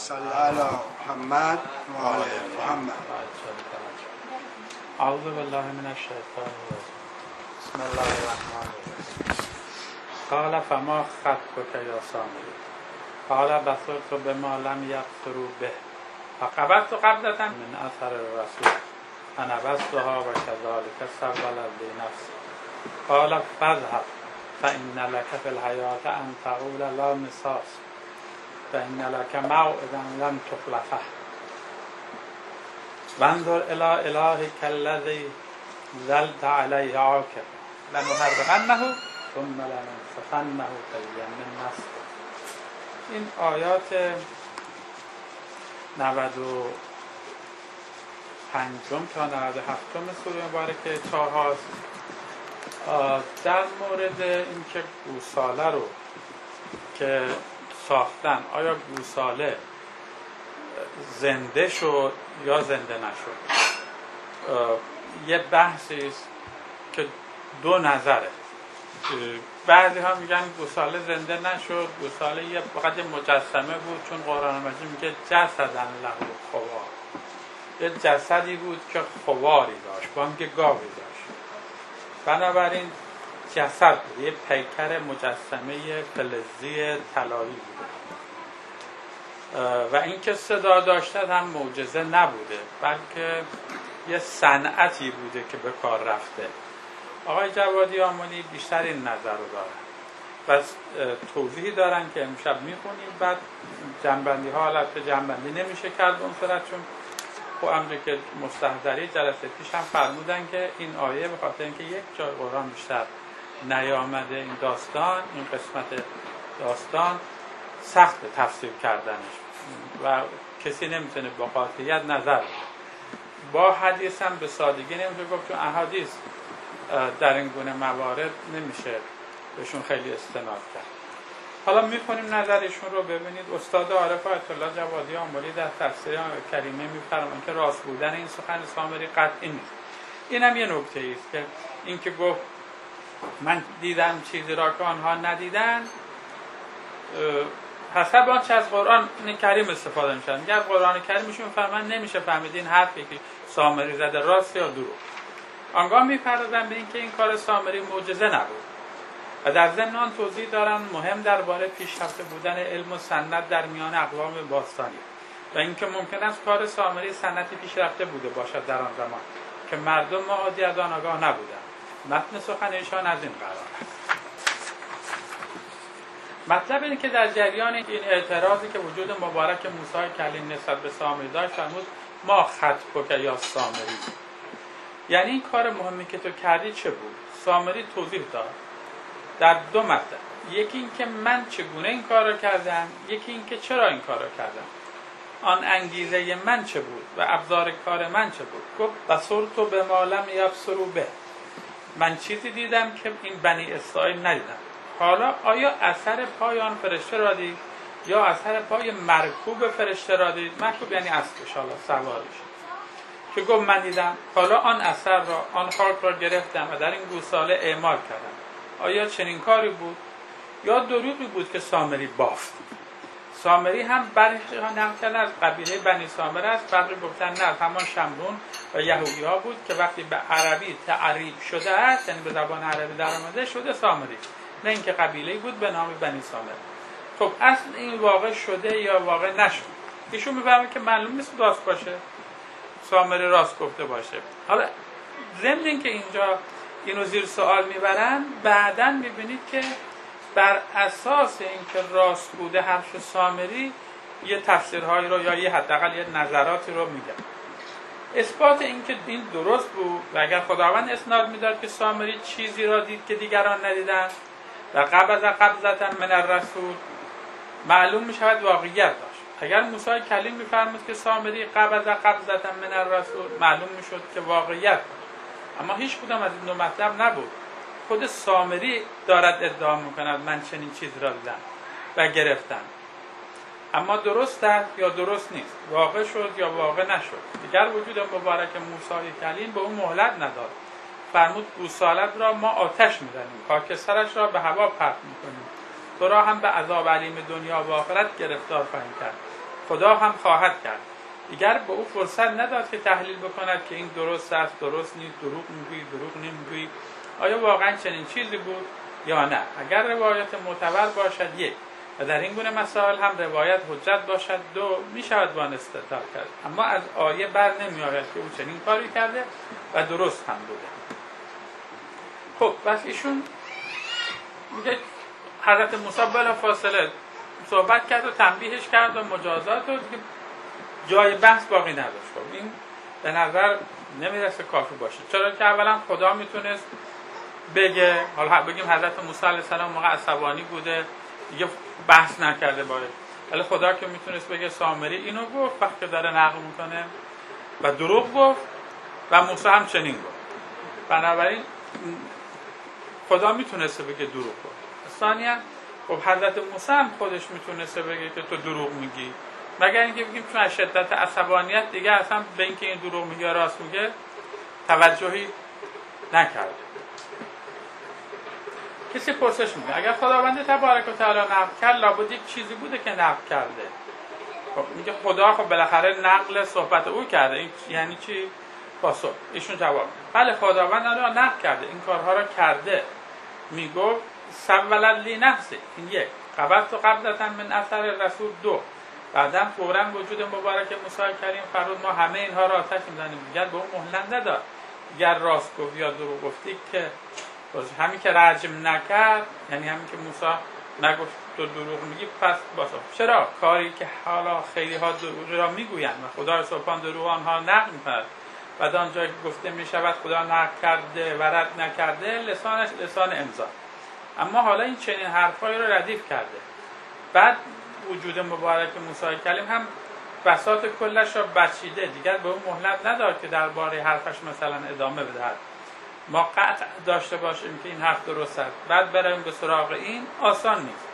صل علی محمد و آل محمد. اعوذ بالله من الشیطان الرجیم. بسم الله الرحمن الرحیم. قال فما خطبك یا سامری؟ قال بصرت بما لم يبصروا به فقبضت قبضة من اثر الرسول فنبذتها وكذلك سولت لي نفسي. قال فاذهب فإن لك في الحياة أن تقول لا مساس فإن لك موعدا لن تخلفه وانظر إلى إلهك الذي ظلت عليه عاكف لنحرقنه ثم لننسفنه في اليم نسفا. این آیات 95 تا 97 سوره مبارکه طه است. در مورد اینکه گوساله رو که ساختن، آیا گوساله زنده شد یا زنده نشد، یه بحثی است که دو نظره. بعضی ها میگن گوساله زنده نشد، گوساله فقط یه مجسمه بود، چون قرآن مجید میگه جسدن له خوار، یه جسدی بود که خواری داشت، بانگ گاوی داشت، بنابراین جسد بود، یه پیکر مجسمه فلزی طلایی بود و اینکه صدا داشته هم معجزه نبوده، بلکه یه صنعتی بوده که به کار رفته. آقای جوادی آملی بیشتر این نظر رو دارن و توضیحی دارن که امشب میخونیم. بعد جنبندی ها البته جنبندی نمیشه کرد اون صورت، چون خب امری که مستحضری جلسه پیش هم فرمودن که این آیه به خاطر اینکه یک جای قرآن بیشتر نیامده، این داستان، این قسمت داستان سخت تفسیر کردنش و کسی نمیتونه با قاطعیت نظر بده. با حدیث هم به سادگی نمیشه گفت، چون احادیث در این گونه موارد نمیشه بهشون خیلی استناد کرد. حالا میخونیم نظرشون رو ببینید. استاد عارف آیت الله جوادی آملی در تفسیر کریمه میفرمایند که راست بودن این سخن سامری قطعی نیست. اینم یه نکته است که این که گفت من دیدم چیزی را که آنها ندیدن، حسب آنچه از قرآن کریم استفاده میشن. میگه قرآن کریمشون فرمان نمیشه فهمید این حرفی که سامری زده راست یا دروغ. آنگاه میپردازن به اینکه این کار سامری معجزه نبود و در ضمن آن توضیح دارن مهم درباره پیشرفته بودن علم و سنت در میان اقوام باستانی و اینکه ممکن است کار سامری سنتی پیشرفته بوده باشد در آن زمان که مردم معادی از آن آگاه نبودند. متن سخن ایشان از این قرار است. مطلب اینه که در جریان این اعتراضی که وجود مبارک موسی کلیم نسبت به سامری داشت، فرمود ما خطبک یا سامری، یعنی این کار مهمی که تو کردی چه بود؟ سامری توضیح داد در دو مطلب. یکی این که من چگونه این کار رو کردم، یکی این که چرا این کار رو کردم، آن انگیزه من چه بود و ابزار کار من چه بود. گفت بصرت بما لم یبصروا به، من چیزی دیدم که این بنی اسرائیل ندیدن. حالا آیا اثر پای آن فرشته را دید یا اثر پای مرکوب فرشته را دید؟ مرکوب یعنی اسبش، حالا سوارش، که گفت من دیدم. حالا آن اثر را، آن خاک را گرفتم و در این گوساله اعمال کردم. آیا چنین کاری بود یا دروغی بود که سامری بافت؟ سامری هم برخی نقل کردن از قبیله بنی سامر است، برخی گفتن نه، همان شمرون و یهودی ها بود که وقتی به عربی تعریب شده است، یعنی به زبان عربی در آمده شده سامری، نه اینکه قبیله‌ای بود به نام بنی سامر. خب اصل این واقع شده یا واقع نشد؟ ایشون میفهمه که معلوم نیست راست باشه، سامری راست گفته باشه. حالا ضمن اینکه اینجا اینو زیر سوال میبرن، بعداً میبینید که بر اساس اینکه راست بوده حرف سامری یه تفسیرهایی رو یا یه حداقل یه نظراتی رو میگن. اثبات اینکه این درست بود و اگر خداوند اسناد میداد که سامری چیزی را دید که دیگران ندیدن و قبضة من الرسول، معلوم میشود واقعیت داشت. اگر موسی کلیم میفرمود که سامری قبضة من الرسول، معلوم میشد که واقعیت داشت. اما هیچ کدام از این دو مطلب نبود. خود سامری دارد ادعا میکند من چنین چیز را دیدم و گرفتم، اما درست است یا درست نیست، واقع شد یا واقع نشد. دیگر وجود مبارک موسی کلیم به اون مهلت نداد. فرمود گوسالت را ما آتش میزنیم، خاکسترش را به هوا پرت میکنیم، تو را هم به عذاب علیم دنیا و آخرت گرفتار خواهیم کرد. خدا هم خواهد کرد. دیگر به او فرصت نداد که تحلیل بکند که این درست است، درست نیست، دروغ میگویی، دروغ نمیگویی، آیا واقعا چنین چیزی بود یا نه. اگر روایت معتبر باشد یک، و در این گونه مسائل هم روایت حجت باشد دو، میشود با آن استدلال کرد. اما از آیه بر نمیآید که او چنین کاری کرده و درست هم بوده. خب بس ایشون میگه حضرت موسی بلا فاصله صحبت کرد و تنبیهش کرد و مجازات و دیگه جای بحث باقی نداشت. خب این به نظر نمیرسه کافی باشه، چرا که اولا خدا میتونست بگه، حالا بگیم حضرت موسی علیه السلام موقع عصبانی بوده دیگه بحث نکرده باید، ولی خدا که میتونست بگه سامری اینو گفت وقتی داره نقل میکنه و دروغ گفت و موسی هم چنین گفت، بنابراین خدا میتونسته بگه دروغ گفت. ثانیا خب حضرت موسی هم خودش میتونسته بگه که تو دروغ میگی، مگر اینکه بگیم چون از شدت عصبانیت دیگه اصلا به اینکه این دروغ میگه راست میگه توجهی نکرد. کسی پرسش میکنه اگر خداوند تبارک و تعالی نقل کرد لابد یک چیزی بوده که نقل کرده. خب میگه خدا خب بالاخره نقل صحبت او کرده، این یعنی چی؟ پاسخ ایشون جواب میده بله خداوند را نقل کرده، این کارها را کرده. میگفت سولت لی نفسه، این یک، قبضت و قبضتا من اثر رسول دو، بعدم فوراً وجود مبارک موسی کریم فرمود ما همه اینها را آتش می‌زنیم. دیگر به اون مهلت نداد، دیگر راست گفت یا دروغ گفتی که همین که رجم نکرد، یعنی همین که موسی نگفت تو دروغ میگی پس باسا. چرا کاری که حالا خیلی ها دروغ را میگویند و خدا سبحان دروغ آنها نقل می‌کند، بعد آنجا که گفته میشود خدا نقل کرده و رد نکرده لسانش لسان امضا، اما حالا این چنین حرفایی رو ردیف کرده. بعد وجود مبارک موسی کلیم هم بساط کلش را بچیده، دیگر به اون مهلت نداد که درباره حرفش مثلا ادامه بدهد. ما قطع داشته باشیم که این حرف درست است بعد بریم به سراغ این آسان نیست.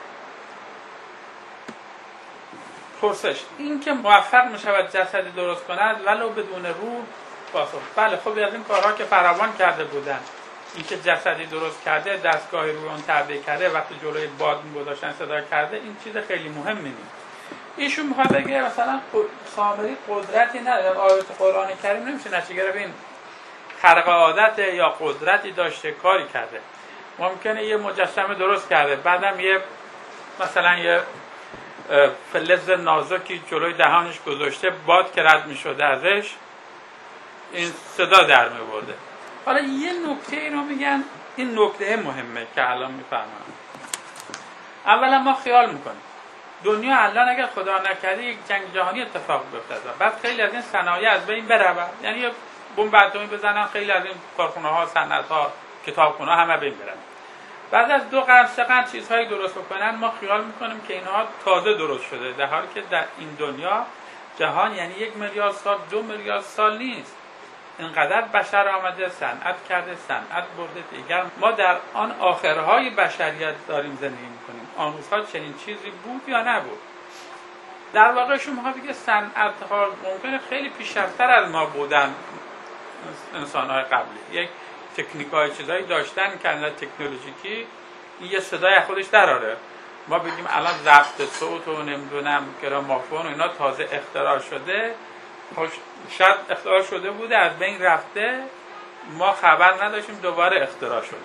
پرسش این که موفق میشود جسدی درست کند ولو بدون روح؟ پاسخ بله خب از این کارها که فراوان کرده بودن، این که جسدی درست کرده، دستگاهی روی اون تعبیه کرده، وقتی جلوی باد می‌گذاشتن صدا کرده، این چیز خیلی مهمی نیست. ایشون میخواد بگه مثلا سامری قدرتی نداره، آیات قرآن کریم نمیشه نتیجه گرفت این خرق عادت یا قدرتی داشته کاری کرده. ممکنه یه مجسمه درست کرده بعدم یه مثلا یه فلز نازکی جلوی دهانش گذاشته، باد که رد می‌شده ازش این صدا در می‌آورده. حالا یه نکته ای رو میگن، این نکته مهمه که الان میفهمم. اولا ما خیال میکنیم دنیا الان اگر خدا نکرده یک جنگ جهانی اتفاق بیفته بعد خیلی از این صنایع از بین بره، یعنی یه بمب اتمی بزنن خیلی از این کارخونه‌ها، صنعت‌ها، کتابخونه‌ها همه بین برن. بعد از 2 قرن 3 قرن چیزهایی درست بکنن ما خیال میکنیم که اینها تازه درست شده، در حالی که در این دنیا جهان یعنی 1 میلیارد سال 2 میلیارد سال نیست. اینقدر بشر آمده، صنعت کرده، صنعت برده، دیگر ما در آن آخرهای بشریت داریم زندگی میکنیم. آن روزها چنین چیزی بود یا نبود؟ در واقع شما بگید صنعت‌ها ممکنه خیلی پیشرفتر از ما بودن انسان‌های قبلی، یک تکنیک‌های چیزایی داشتن که از تکنولوژیکی این یه صدای خودش دراره. ما بگیم الان ضبط صوت و نمیدونم گرامافون و اینا تازه اختراع شده، شاید اختراع شده بوده از بین رفته ما خبر نداشتیم دوباره اختراع شده.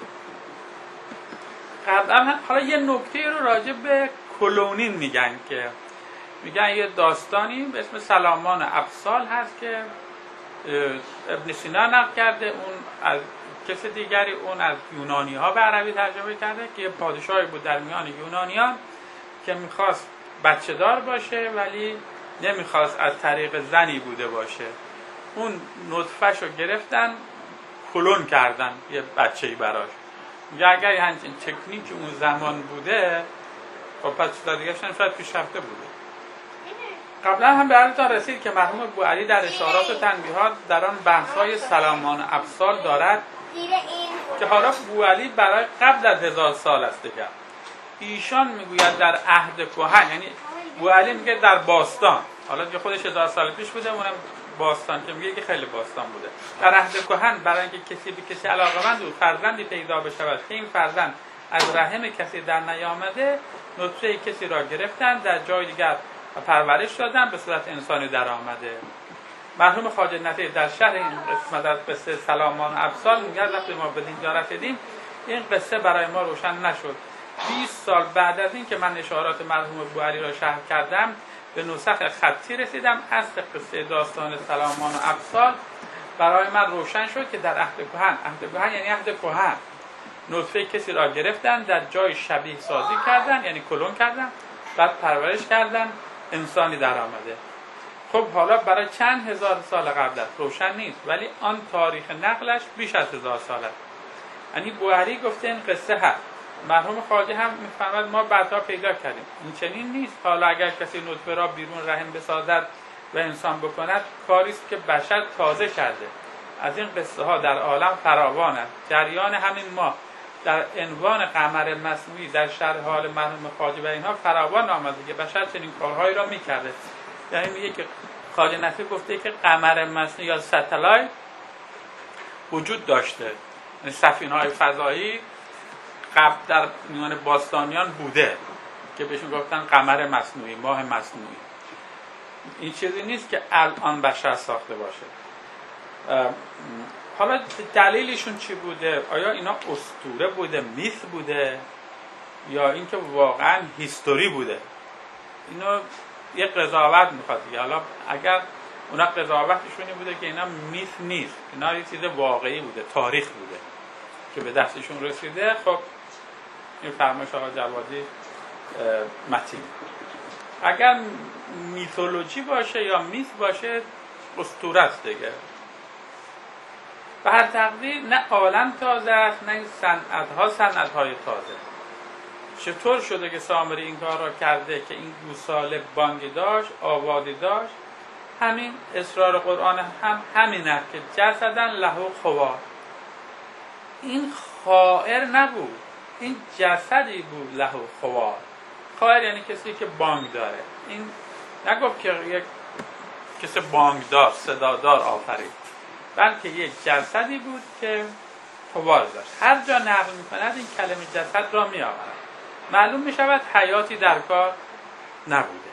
حالا یه نکته رو راجع به کلونین میگن که میگن یه داستانی به اسم سلامان ابسال هست که ابن سینا نقل کرده، اون از کس دیگری اون از یونانی ها به عربی ترجمه کرده که یه پادشاهی بود در میان یونانیان که میخواست بچه دار باشه ولی نمیخواست از طریق زنی بوده باشه. اون نطفه‌شو گرفتن کلون کردن یه بچه‌ای براش. میگه اگر همچین تکنیک اون زمان بوده خب پس دیگه‌شون شاید پیشرفته بوده. قبلا هم به عرضتان رسید که مرحوم بوعلی در اشارات و تنبیهات در آن بحث‌های سلامان ابسال دارد که حالا بوعلی برای قبل از 1000 سال است دیگه. ایشان میگوید در عهد کهن، یعنی بوعلی میگه در باستان، حالا که خودش 1000 سال پیش بوده اونم باستان که میگه که خیلی باستان بوده. در عهد کهن برای اینکه کسی به کسی علاقه‌مند بود فرزندی پیدا بشود که این فرزند از رحم کسی در نیامده، نطفه کسی را گرفتن در جای دیگر و پرورش دادن، به صورت انسانی در آمده. مرحوم خواجه نفیع در شرح این قسمت از قصه سلامان و ابسال میگه وقتی ما به اینجا رسیدیم این قصه برای ما روشن نشد. 20 سال بعد از این که من اشارات مرحوم بوعلی را شرح کردم به نسخ خطی رسیدم. اصل قصه داستان سلامان و ابسال برای من روشن شد که در عهد کهن یعنی عهد کهن نطفه کسی را گرفتن، در جای شبیه سازی کردن، یعنی کلون کردن، بعد پرورش کردن، انسانی در آمده. خب حالا برای چند هزار سال قبل است روشن نیست، ولی آن تاریخ نقلش بیش از 1000 سال است. یعنی بوعلی گفته این قصه هست. مرحوم خواجه هم میفرماد ما بعدا پیدا کردیم این چنین نیست. حالا اگر کسی نطفه را بیرون رحم بسازد و انسان بکند کاری است که بشر تازه کرده. از این قصه ها در عالم فراوان است. جریان همین ما در عنوان قمر مصنوعی در شرح حال مرحوم خواجه و اینها فراوان آمده که بشر چنین کارهایی را میکرده. یعنی میگه که خواجه نفیع گفته که قمر مصنوعی یا ستلایت وجود داشته، یعنی سفینه‌های فضایی قبل در میان باستانیان بوده که بهشون گفتن قمر مصنوعی، ماه مصنوعی. این چیزی نیست که الان بشر ساخته باشه. حالا دلیلشون چی بوده؟ آیا اینا اسطوره بوده، میث بوده، یا اینکه واقعا هیستوری بوده؟ اینو یه قضاوت میخواد دیگه. حالا اگر اونا قضاوتشونی بوده که اینا میث نیست، اینا یه چیز واقعی بوده، تاریخ بوده که به دستشون رسیده، خب این فرمایش آقا جوادی متین. اگر میتولوژی باشه یا میث باشه اسطوره است دیگه. به هر تقدیر نه عالم تازه است، نه این صنعت‌های تازه. چطور شده که سامری این کار را کرده که این گوساله بانگی داشت، آوازی داشت؟ همین اسرار قرآن هم همین است که جسدن له خوار. این خائر نبود، این جسدی بود له خوار. خائر یعنی کسی که بانگ داره. این نگفت که یک کسی بانگدار، صدادار آفرید، بلکه یک جسدی بود که خوار داشت. هر جا نقل می‌کند این کلمه جسد را می‌آورد. معلوم می‌شود حیاتی در کار نبوده.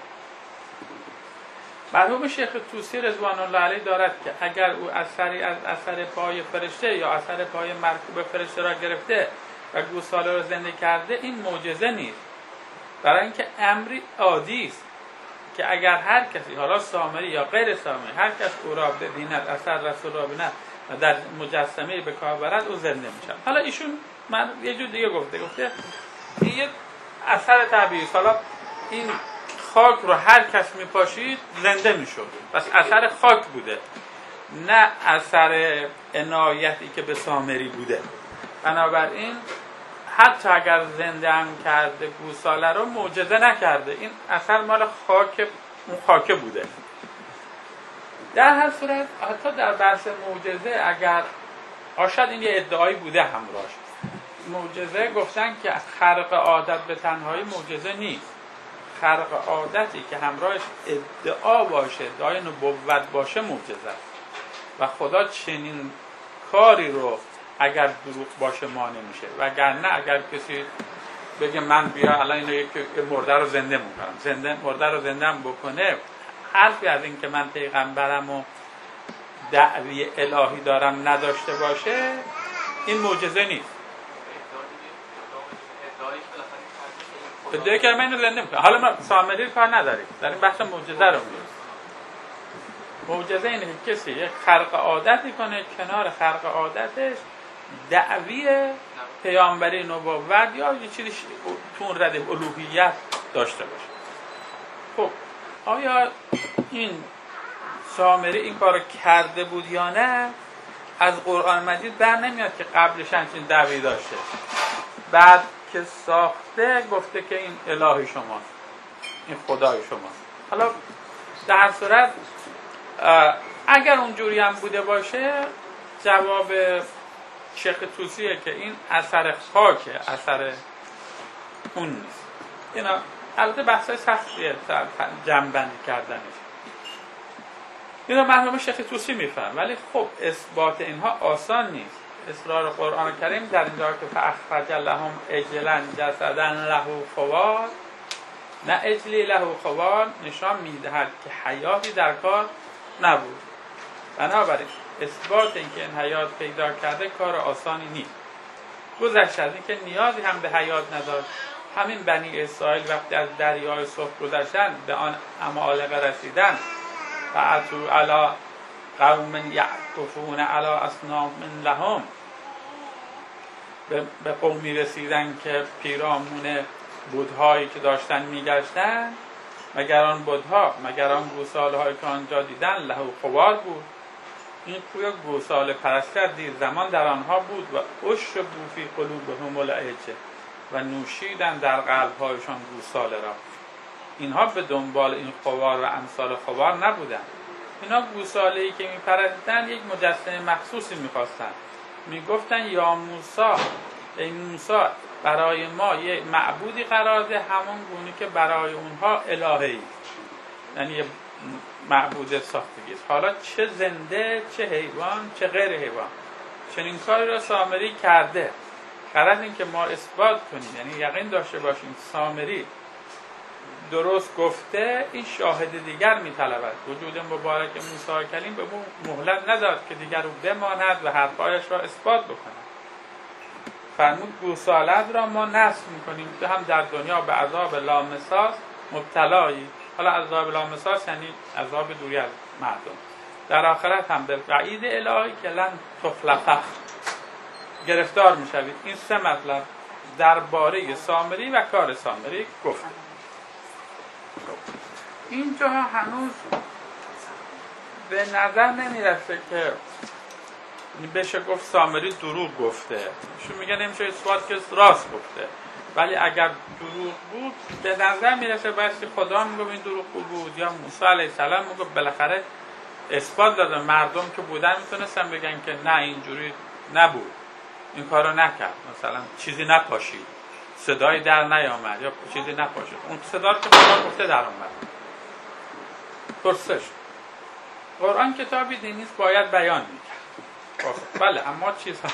مرحوم شیخ طوسی رضوان الله علیه دارد که اگر او اثری از اثر پای فرشته یا اثر پای مرکوب فرشته را گرفته و گوساله را زنده کرده، این معجزه نیست، برای اینکه امری عادی است که اگر هر کسی، حالا سامری یا غیر سامری، هر کس او را ببیند، اثر رسول را ببیند و در مجسمه به کار برد، او زنده میشه. حالا ایشون من یه جور دیگه گفته این یه اثر طبیعی، حالا این خاک رو هر کس میپاشید زنده میشد، بس اثر خاک بوده، نه اثر عنایتی که به سامری بوده. بنابراین حتی اگر زنده هم کرده گوساله رو، معجزه نکرده، این اثر مال خاک، اون خاکه بوده. در هر صورت حتی در بحث معجزه اگر شاید این یه ادعایی بوده همراهش، معجزه گفتن که خرق عادت به تنهایی معجزه نیست. خرق عادتی که همراهش ادعا باشه، ادعای نبوت باشه، معجزه است. و خدا چنین کاری رو اگر دروغ باشه مانع میشه. وگرنه اگر کسی بگه من بیا الان اینو یک مرده رو زنده میکنم، مرده رو زنده هم بکنه، حرفی از این که من پیغمبرم و دعوی الهی دارم نداشته باشه، این معجزه نیست. ادعای که من اینو زنده میکنم. حالا ما سامری کار نداریم، در این بحث معجزه رو میگیم. معجزه اینه که کسی یک خرق عادتی کنه، کنار خرق عادتش دعوی پیامبری، نبوت یا یه چیزی تون رده الوهیت داشته باشه. خب آیا این سامری این کارو کرده بود یا نه؟ از قرآن مجید بر نمیاد که قبلش همچین دعوی داشته، بعد که ساخته گفته که این الهی شماست، این خدای شماست. حالا در هر صورت اگر اونجوری هم بوده باشه، جواب شیخ طوسیه که این اثر خاکه، اثر اون نیست. اینا البته بحثای سختیه جمع‌بندی کردنش، اینا مرحوم شیخ طوسی میفهم، ولی خب اثبات اینها آسان نیست. اسرار قرآن کریم در اینجا که فاخرج لهم عجلا جسدا له خوار، نه اجلی له خوار نشان میدهد که حیاتی در کار نبود. بنابراین اثبات اینکه این حیات پیدا کرده کار آسانی نیست. گذشته از اینکه نیازی هم به حیات نداشت، همین بنی اسرائیل وقتی از دریای سرخ گذشتن به آن عمالقه رسیدن و اتوا علی قوم یعکفون علی اصنام لهم، به قومی رسیدن که پیرامون بت‌هایی که داشتن میگشتن، مگر آن بت‌ها، مگر آن گوساله‌هایی که آنجا دیدن له خوار بود. این کوی گوساله پرستر دیر زمان در آنها بود و اشربوا فی قلوبهم العجل و نوشیدن در قلب‌هایشان گوساله را. اینها به دنبال این خوار و امثال خوار نبودن. اینا گوساله‌ای که می‌پرستن یک مجسمه مخصوصی می‌خواستن. میگفتن یا موسی، ای موسی برای ما یه معبودی قرار ده همون گونه که برای اونها الهه‌ای، یعنی یه معبود ساختگی است. حالا چه زنده، چه حیوان، چه غیر حیوان، چنین کاری را سامری کرده. غرض این که ما اثبات کنیم، یعنی یقین داشته باشیم سامری درست گفته، این شاهد دیگر میطلبد. وجود مبارک موسی کلیم به مهلت نداد که دیگر او بماند و حرفایش را اثبات بکند. فرمود گوسالت را ما نصب میکنیم که هم در دنیا به عذاب لامساس مبتلایی، حالا عذاب لامساس یعنی عذاب دوری از مردم، در آخرت هم به وعید الهی که لن تفلح گرفتار میشوید. این سه مطلب درباره سامری و کار سامری گفت. اینجا هنوز به نظر نمیرسه که بشه گفت سامری دروغ گفته. شو میگه نمیشه اثبات که راست گفته، ولی اگر دروغ بود به نظر میرسه بایستی خدا میگه این دروغ بود یا موسی علیه السلام میگه بالاخره اثبات داده. مردم که بودن میتونستن بگن که نه اینجوری نبود، این کارو نکرد، مثلا چیزی نپاشید، صدای در نیامد یا چیزی نپاشید. اون صدا رو که خدا گفته در اومد. پرسش قرآن کتابی دینی است باید بیان میکرد. بله اما چیزها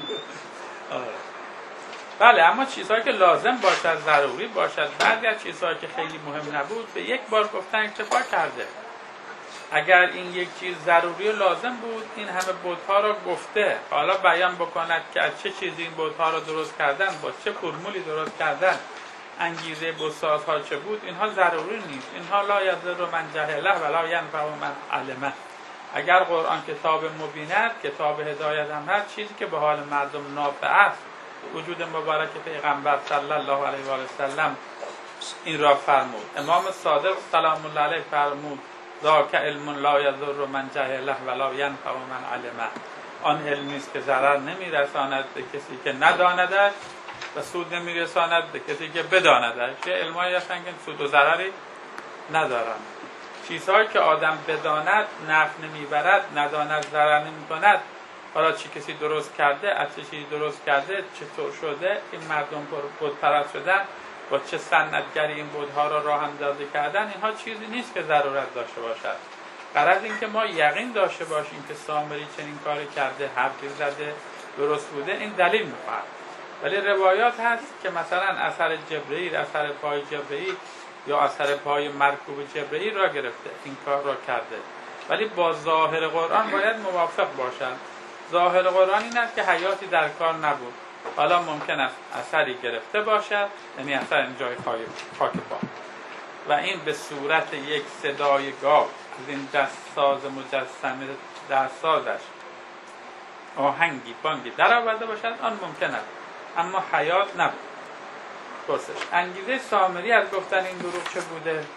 بله اما چیزهایی که لازم باشد، ضروری باشد، بعضی از چیزهایی که خیلی مهم نبود به یک بار گفتن اکتفا کرده. اگر این یک چیز ضروری و لازم بود این همه بت‌ها را گفته، حالا بیان بکند که از چه چیزی این بت‌ها را درست کردن، با چه فرمولی درست کردن، انگیزه بت‌سازها چه بود، اینها ضروری نیست. اینها لا یضر من جهله ولا ینفع من علمه. اگر قرآن کتاب مبین است، کتاب هدایت هم هست، چیزی که به حال مردم نافع است، وجود مبارک پیغمبر صلی الله علیه و سلم این را فرمود. امام صادق سلام الله علیه فرمود ذاک علم لا یضر من جهله ولا ینفع من علمه. آن علمی است که ضرر نمیرساند به کسی که نداندش و سود نمیرساند به کسی که بداندش. که علمایی هستن که سود و ضرری ندارند. چیزهایی که آدم بداند نفع نمیبرد، نداند ضرر نمیکند. حالا چه کسی درست کرده، از چه چیزی درست کرده، چطور شده، این مردم بت پرست شدن، با چه صنعتگری این بت‌ها را راه اندازی کردن، اینها چیزی نیست که ضرورت داشته باشد. غرض این که ما یقین داشته باشیم که سامری چنین کاری کرده، حرفی زده، درست بوده، این دلیل می‌خواهد. ولی روایات هست که مثلا اثر جبرئیل، اثر پای جبرئیل یا اثر پای مرکوب جبرئیل را گرفته، این کار را کرده. ولی با ظاهر قرآن باید موافق باشد. ظاهر قرآن این است که حیاتی در کار نبود. حالا ممکن است اثری گرفته باشد، یعنی اثر این جای خاک پا، و این به صورت یک صدای گاو از این دستساز مجسمه دستسازش آهنگی بانگی در آورده باشد، آن ممکن است، اما حیات نبود. پرسش انگیزه سامری از گفتن این دروغ چه بوده؟ در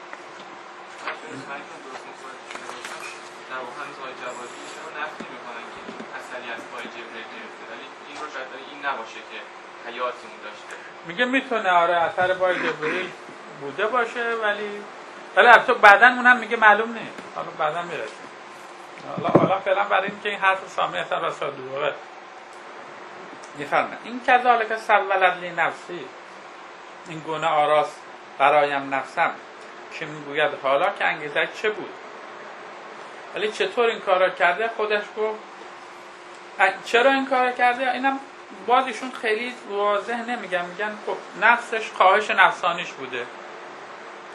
واقع های جوازی شما نفی می‌کنن که اثری از پای جبرئیل گرفته، ولی این رو شاید این نباشه که حیاتی اون داشته. میگه میتونه آره اثر پای جبرئیل بوده باشه، ولی البته بعداً اونم میگه معلوم نیست. حالا بعداً میرسیم. حالا فعلا برای اینکه این حرف سامری اصلا راست دروغه. میفرمه این کذالک سولت لی نفسی، این گونه آراست برایم نفسم که میگوید حالا که انگیزه چه بود. ولی چطور این کارا کرده خودش گفت. چرا این کارا کرده اینم بازیشون خیلی واضح نمیگن. میگن خب نفسش خواهش نفسانیش بوده.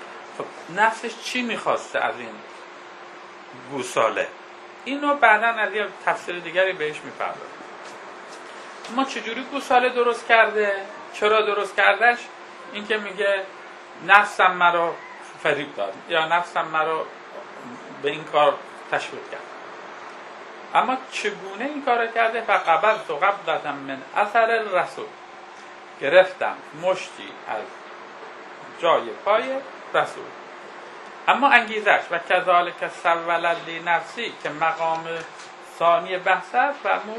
نفسش چی میخواسته از این گوساله. اینو بعداً از یه تفسیر دیگری بهش میپردازه. ما چجوری گوساله درست کرده؟ چرا درست کردش؟ این که میگه نفسم مرا فریب داد یا نفسم مرا به این کار تشویق کرد. اما چگونه این کار کرده؟ فقبضت قبضة من اثر الرسول، گرفتم مشتی از جای پای رسول. اما انگیزش و کذالک سولت لی نفسی که مقام ثانی بحث است، فرمود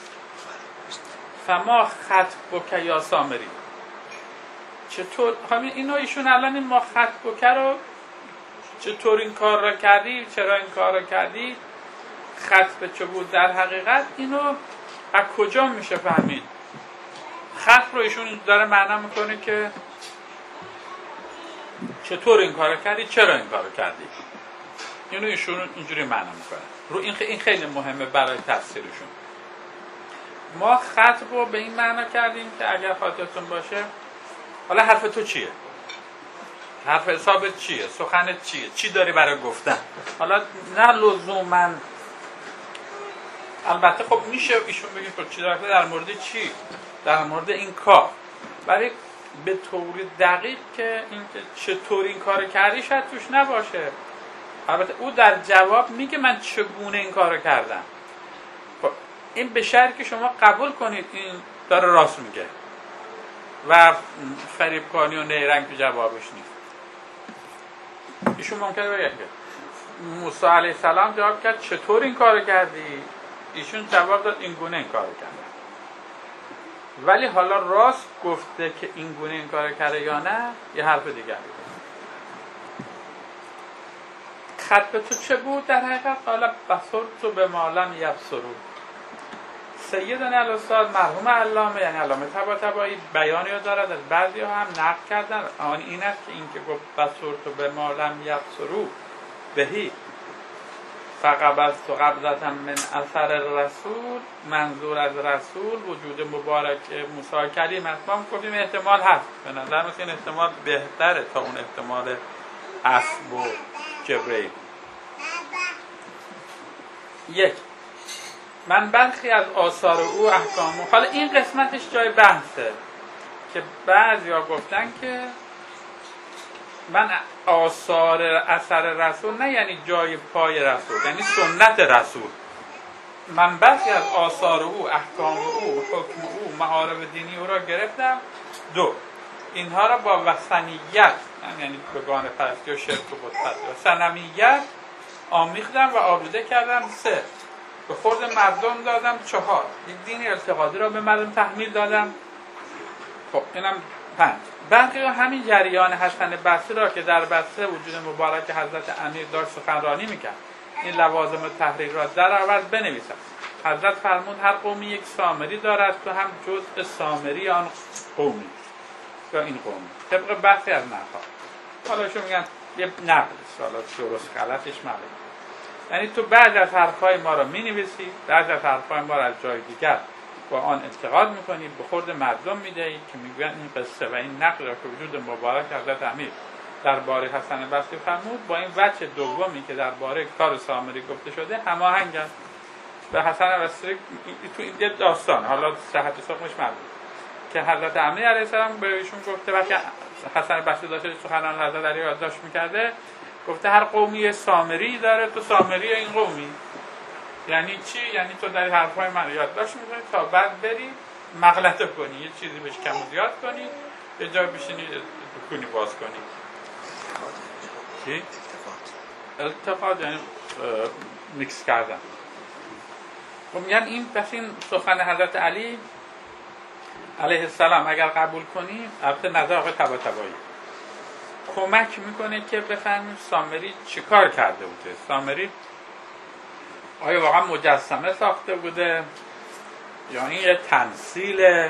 فما خطبک یا سامری. چطور همین اینو ایشون الان این ما خطبک رو چطور این کار را کردی، چرا این کار را کردی، خطب چه بود در حقیقت، اینو از کجا میشه فهمید؟ خطب رو ایشون داره معنا میکنه که چطور این کار کردی، چرا این کار کردی. اینو ایشون اینجوری معنا میکنه. رو این خیلی مهمه برای تفسیرشون. ما خطب رو به این معنا کردیم که اگر خاطرتون باشه، حالا حرف تو چیه؟ حرف حسابت چیه؟ سخنت چیه؟ چی داری برای گفتن؟ حالا نه لزوماً، البته خب میشه ایشون بگید خب چی داره در مورد چی؟ در مورد این کار. برای به طور دقیق که اینکه چطور این کار کردی شاید توش نباشه. البته او در جواب میگه من چگونه این کار کردم. خب این به شرطی که شما قبول کنید این داره راست میگه و فریبکاری و نیرنگ تو جوابش نیست. ایشون ممکنه بگه موسی علیه السلام جواب کرد چطور این کار کردی؟ ایشون جواب داد این گونه این کار کردم. ولی حالا راست گفته که این گونه این کار کرده یا نه یه حرف دیگه. خطب تو چه بود در حقیقت؟ حالا بصرت به ما لم یبصروا. سیدنا الاستاد مرحوم علامه، یعنی علامه طباطبایی، بیانی رو دارد از بعضی ها هم نقل کردن. آن این است که این که گفت بصرت به ما لم یبصروا بهی فقبضت قبضة من اثر الرسول، منظور از رسول وجود مبارک موسی کلیم است. ما گفتیم احتمال هست، به نظر میاد این احتمال بهتره تا اون احتمال اسب و جبرئیل. یک، من برخی از آثار او احکام، حالا این قسمتش جای بحثه که بعضیا گفتن که من آثار اثر رسول نه یعنی جای پای رسول، یعنی سنت رسول. من برخی از آثار او، احکام او، حکم او، معارف دینی او را گرفتم. دو، اینها را با وثنیت، یعنی بگانه پرستی و شرک و بت‌پرستی و صنمیت آمیختم و آلوده کردم. سه، به خورد مردم دادم. چهار، این دین اعتقادی را به مردم تحمیل دادم. خب اینم 5. برخی همین جریان حسن بصری را که در بصره وجود مبارک حضرت امیر داشت سخنرانی میکرد، این لوازم تحریک را در آورد بنویسد. حضرت فرمود هر قومی یک سامری دارد، تو هم جزء سامری آن قومی یا این قومی، طبق برخی از نقل‌ها. حالا شما میگن یه نقل، حالا درست غلطش معلومه. یعنی تو بعضی از حرفهای ما را می‌نویسی، بعضی از حرفهای ما را از جای دیگر با آن انتقاد می‌کنی، به خورد مردم می‌دهی که میگن این قصه و این نقل را که وجود مبارک حضرت امیر درباره حسن بصری فرمود با این وجه دومی که درباره کار سامری گفته شده هماهنگ است. به حسن بصری تو این داستان، حالا صحت سخنش معلومه که حضرت امیر علیه السلام به ایشون گفته وقتی حسن بصری داشته سخنان حضرت علی یادداشت می‌کرده، گفته هر قومی سامری داره، تو سامری این قومی. یعنی چی؟ یعنی تو در حرفای من یادداشت می‌کنی تا بعد بری مغلطه کنی، یه چیزی بهش کم و زیاد کنی، یه جا بشینی دکونی باز کنی. چی؟ التفات یعنی میکس کردن. خب میگن این پس این سخن حضرت علی علیه السلام اگر قبول کنی، البته نظر آقای طباطبایی کمک میکنه که بفهمیم سامری چیکار کرده بوده. سامری آیا واقعا مجسمه ساخته بوده یا این یه تمثیل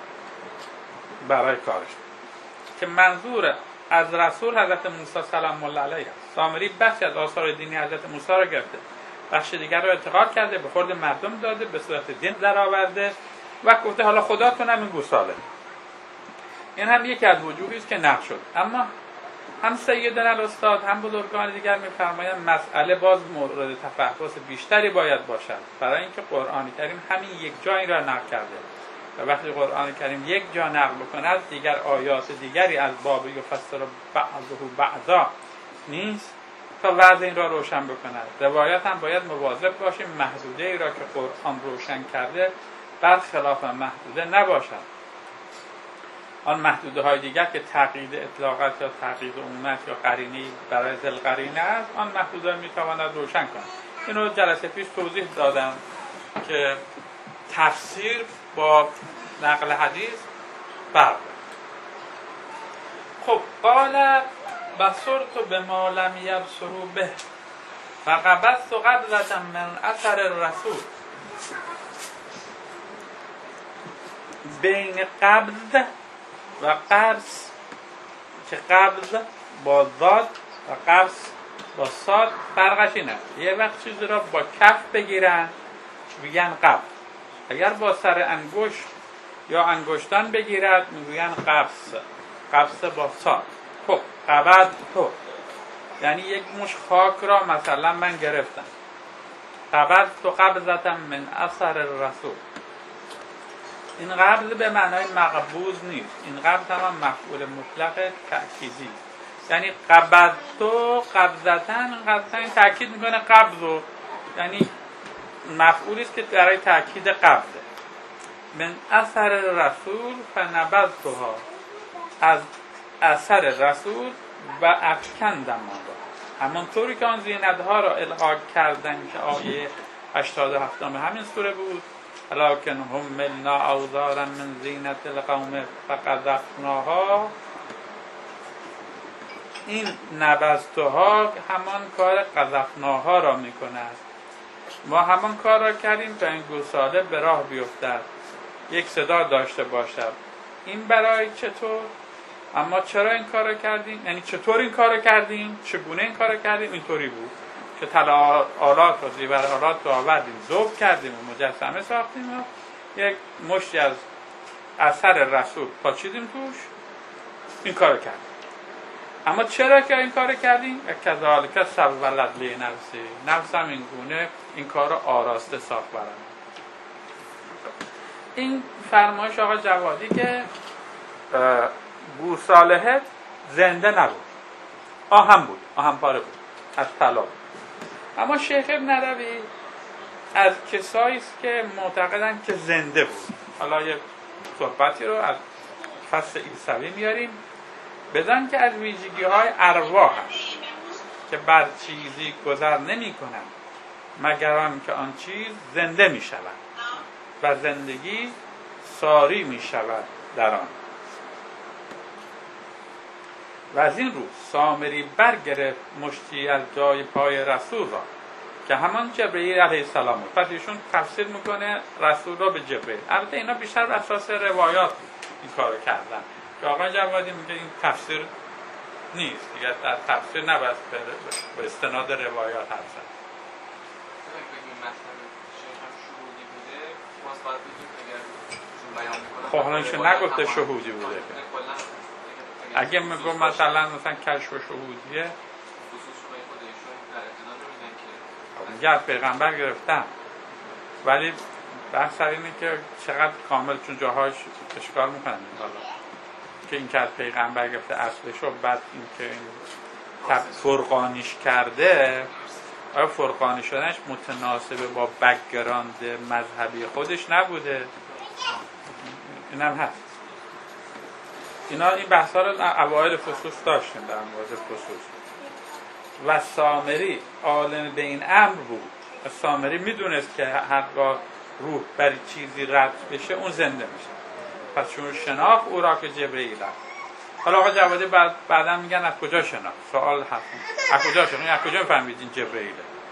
برای کارش، که منظور از رسول حضرت موسی سلام الله علیه است. سامری بخشی از آثار دینی حضرت موسی را گرفته، بخش دیگر را اعتقاد کرده، به خورد مردم داده، به صورت دین در آورده و گفته حالا خداتون هم این گوساله. این هم یکی از وجوهی است که نقش شد. اما هم سیدنا الاستاد هم بزرگان دیگر می‌فرمایند مسئله باز مورد تفحص بیشتری باید باشد، برای اینکه قرآن کریم همین یک جایی را نقل کرده و وقتی قرآن کریم یک جا نقل بکند دیگر آیات دیگری از باب یفسر بعضه بعضا نیست تا وضع این را روشن بکند. روایت هم باید مواظب باشیم محدوده ای را که قرآن روشن کرده برخلاف محدوده نباشد. آن محدوده های دیگر که تقیید اطلاقات یا تقیید عمومیت یا قرینی برای ذل قرینه است، آن محدوده می تواند روشن کند. اینو جلسه پیش توضیح دادم که تفسیر با نقل حدیث فرق. خب قال بصرت بما لم یبصروا به فقبضت قبضة من اثر الرسول. بین قبض و قبض که قبض با ضاد و قبض با صاد فرقش اینه، یه وقت چیزی را با کف بگیرن میگن قبض، اگر با سر انگشت یا انگشتان بگیرد میگن قبض، قبض با صاد. خب قبض تو یعنی یک مش خاک را مثلا من گرفتم، قبض تو قبضتم من اثر الرسول. این قبض به معنای مقبوض نیست، این قبض هم مفعول مطلق تأکیدی، یعنی قبض تو قبضتن، قبضتن تأکید میکنه قبضو، یعنی مفعولی است که برای تأکید قبضه. من اثر رسول فنبذتها، از اثر رسول و افکندم آن را، همانطوری که آن زینتها را القا کردن که آیه 87 همین سوره بود. لکن حملنا اوزارا من زینت القوم فقذفناها. این نبذتها همان کار قذفناها را میکند. ما همان کار را کردیم تا این گوساله به راه بیفتد، یک صدا داشته باشد. این برای چطور؟ اما چرا این کار را کردیم؟ یعنی چطور این کار را کردیم؟ چگونه این کار را کردیم؟ اینطوری بود که طلا آلات و زیور آلات رو آوردیم، ذوب کردیم و مجسمه ساختیم و یک مشتی از اثر رسول پاچیدیم توش، این کار رو کردیم. اما چرا که این کار رو کردیم؟ کذالک سولت لی نفسی، نفسم این گونه این کار رو آراسته ساخت برام. این فرمایش آقا جوادی که گوساله زنده نبود، آهن بود، آهن پاره بود، از طلا. اما شیخ ابن عربی از کسایی است که معتقدن که زنده بود. حالا یه صحبتی رو از فصل عیسوی میاریم، بدان که از ویژگی‌های ارواح هست که بر چیزی گذر نمی‌کنند مگر آنکه آن چیز زنده می‌شود و زندگی ساری می‌شود در آن. و از این رو سامری برگرفت مشتی از جای پای رسول را که همان جبرئیل علیه السلام بود. پس ایشون تفسیر میکنه رسول را به جبرئیل. البته اینا بیشتر بر اساس روایات این کارو کردن که آقا جوادی میگه این تفسیر نیست دیگه، در تفسیر نباید به استناد روایات حرف زد. خب حالا ایشون نگفته شهودی بوده که اگه میگم مثلا کشف شهودیه میگه از پیغمبر گرفتم، ولی بحث سر اینه که چقدر کامل، چون جاهاش اشکال میکنن حالا که این که از پیغمبر گرفته اصلش رو، بعد این که این فرقانیش کرده، آیا فرقانی شدنش متناسب با بک‌گراند مذهبی خودش نبوده؟ اینم هست. اینا این بحثا رو اوایل فصوص داشتیم در مورد فصوص. و سامری عالم به این امر بود. سامری میدونست که هرگاه روح بر چیزی رد بشه اون زنده میشه، پس چون شناخت او را که جبرئیل است. حالا آقا جوادی بعدا میگن از کجا شناخت؟ سوال هست از کجا شناخت؟ از کجا فهمید این جبرئیله؟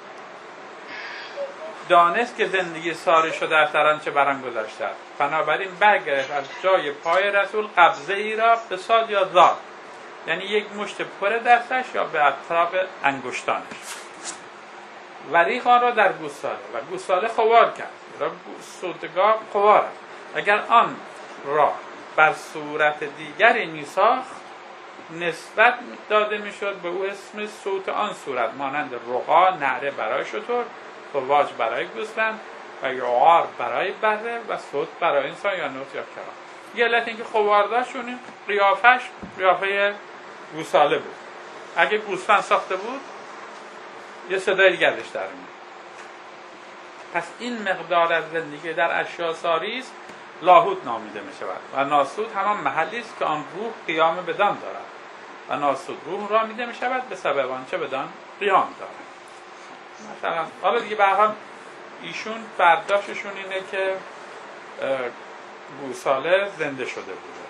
دانست که زندگی ساری شده در آنچه بر آن گذشته است، بنابراین برگرفت از جای پای رسول قبضه ای را به صاد یا ضاد، یعنی یک مشت پر دستش یا به اطراف انگشتانش، و ریخت آن را در گوساله و گوساله خوار کرد. را سودگاه خوار است. اگر آن را بر صورت دیگری میساخت نسبت داده میشد به او اسم صوت آن صورت، مانند رقا نعره برای شتر، رواج برای گوسفند و یعار برای بره و صوت برای انسان یا نوت یا کرام. یه علت اینکه خواردهشون قیافش قیافه گوساله بود. اگه گوسفند ساخته بود یه صدای دیگه ازش در میاد. پس این مقدار از زندگی در اشیا ساری است لاهوت نامیده می شود و ناسوت همان محلی است که آن روح قیام بدان دارد و ناسوت روح را میده می شود به سبب آنچه بدان قیام دارد. مثلا حالا دیگه به هر حال ایشون برداشتشون اینه که گوساله زنده شده بوده.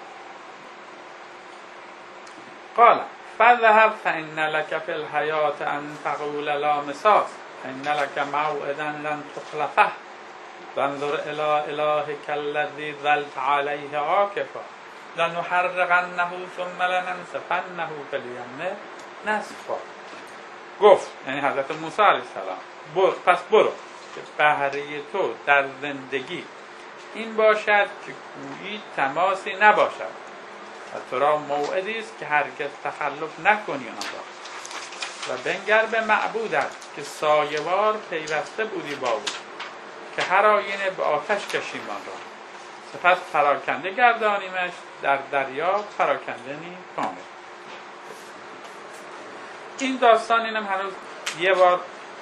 قال فذهب فإن لك في الحیات ان تقول لا مساس ان لك موعدا لن تخلفه وانظر الى الهك الذي ظلت عليه عاكفا لنحرقنه ثم لننسفنه في اليم نسفا. گفت یعنی حضرت موسی علیه السلام پس برو که بهره تو در زندگی این باشد که گویی تماسی نباشد و تو را موعدی است که هرگز تخلف نکنی آن را و بنگر به معبودت که سایه‌وار پیوسته بودی با او که هر آینه به آتش کشیم آن را سپس پراکنده گردانیمش در دریا پراکندنی کامل. این داستان اینم هنوز یه بار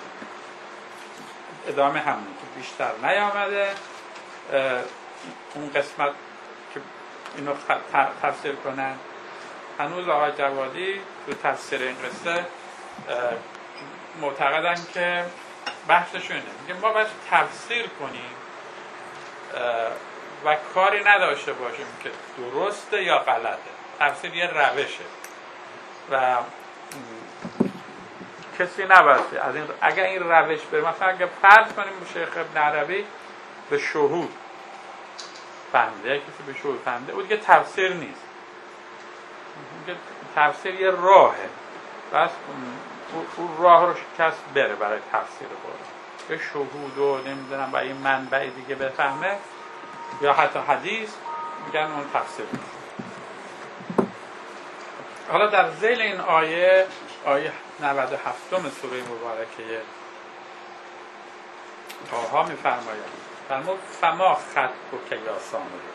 ادامه همونه که بیشتر نیامده. اون قسمت که اینو تفسیر کنن هنوز آقای جوادی تو تفسیر این قصه معتقدن که بحثشونه میگه ما باید تفسیر کنیم و کاری نداشته باشیم که درسته یا غلطه. تفسیر یه روشه و کسی نباید از این اگر این روش بریم مثلا اگه فرض کنیم شیخ ابن عربی به شهود فهمیده، کسی به شهود فهمیده او دیگه تفسیر نیست، دیگه تفسیر یه راهه، بس اون راه رو کس بره برای تفسیر قرآن به شهود و نمیدونم با این منبع دیگه بفهمه یا حتی حدیث میگن اون تفسیر نیست. حالا در ذیل این آیه 97 سوره مبارکه طه میفرماید فرمود فما خطبک یا سامری.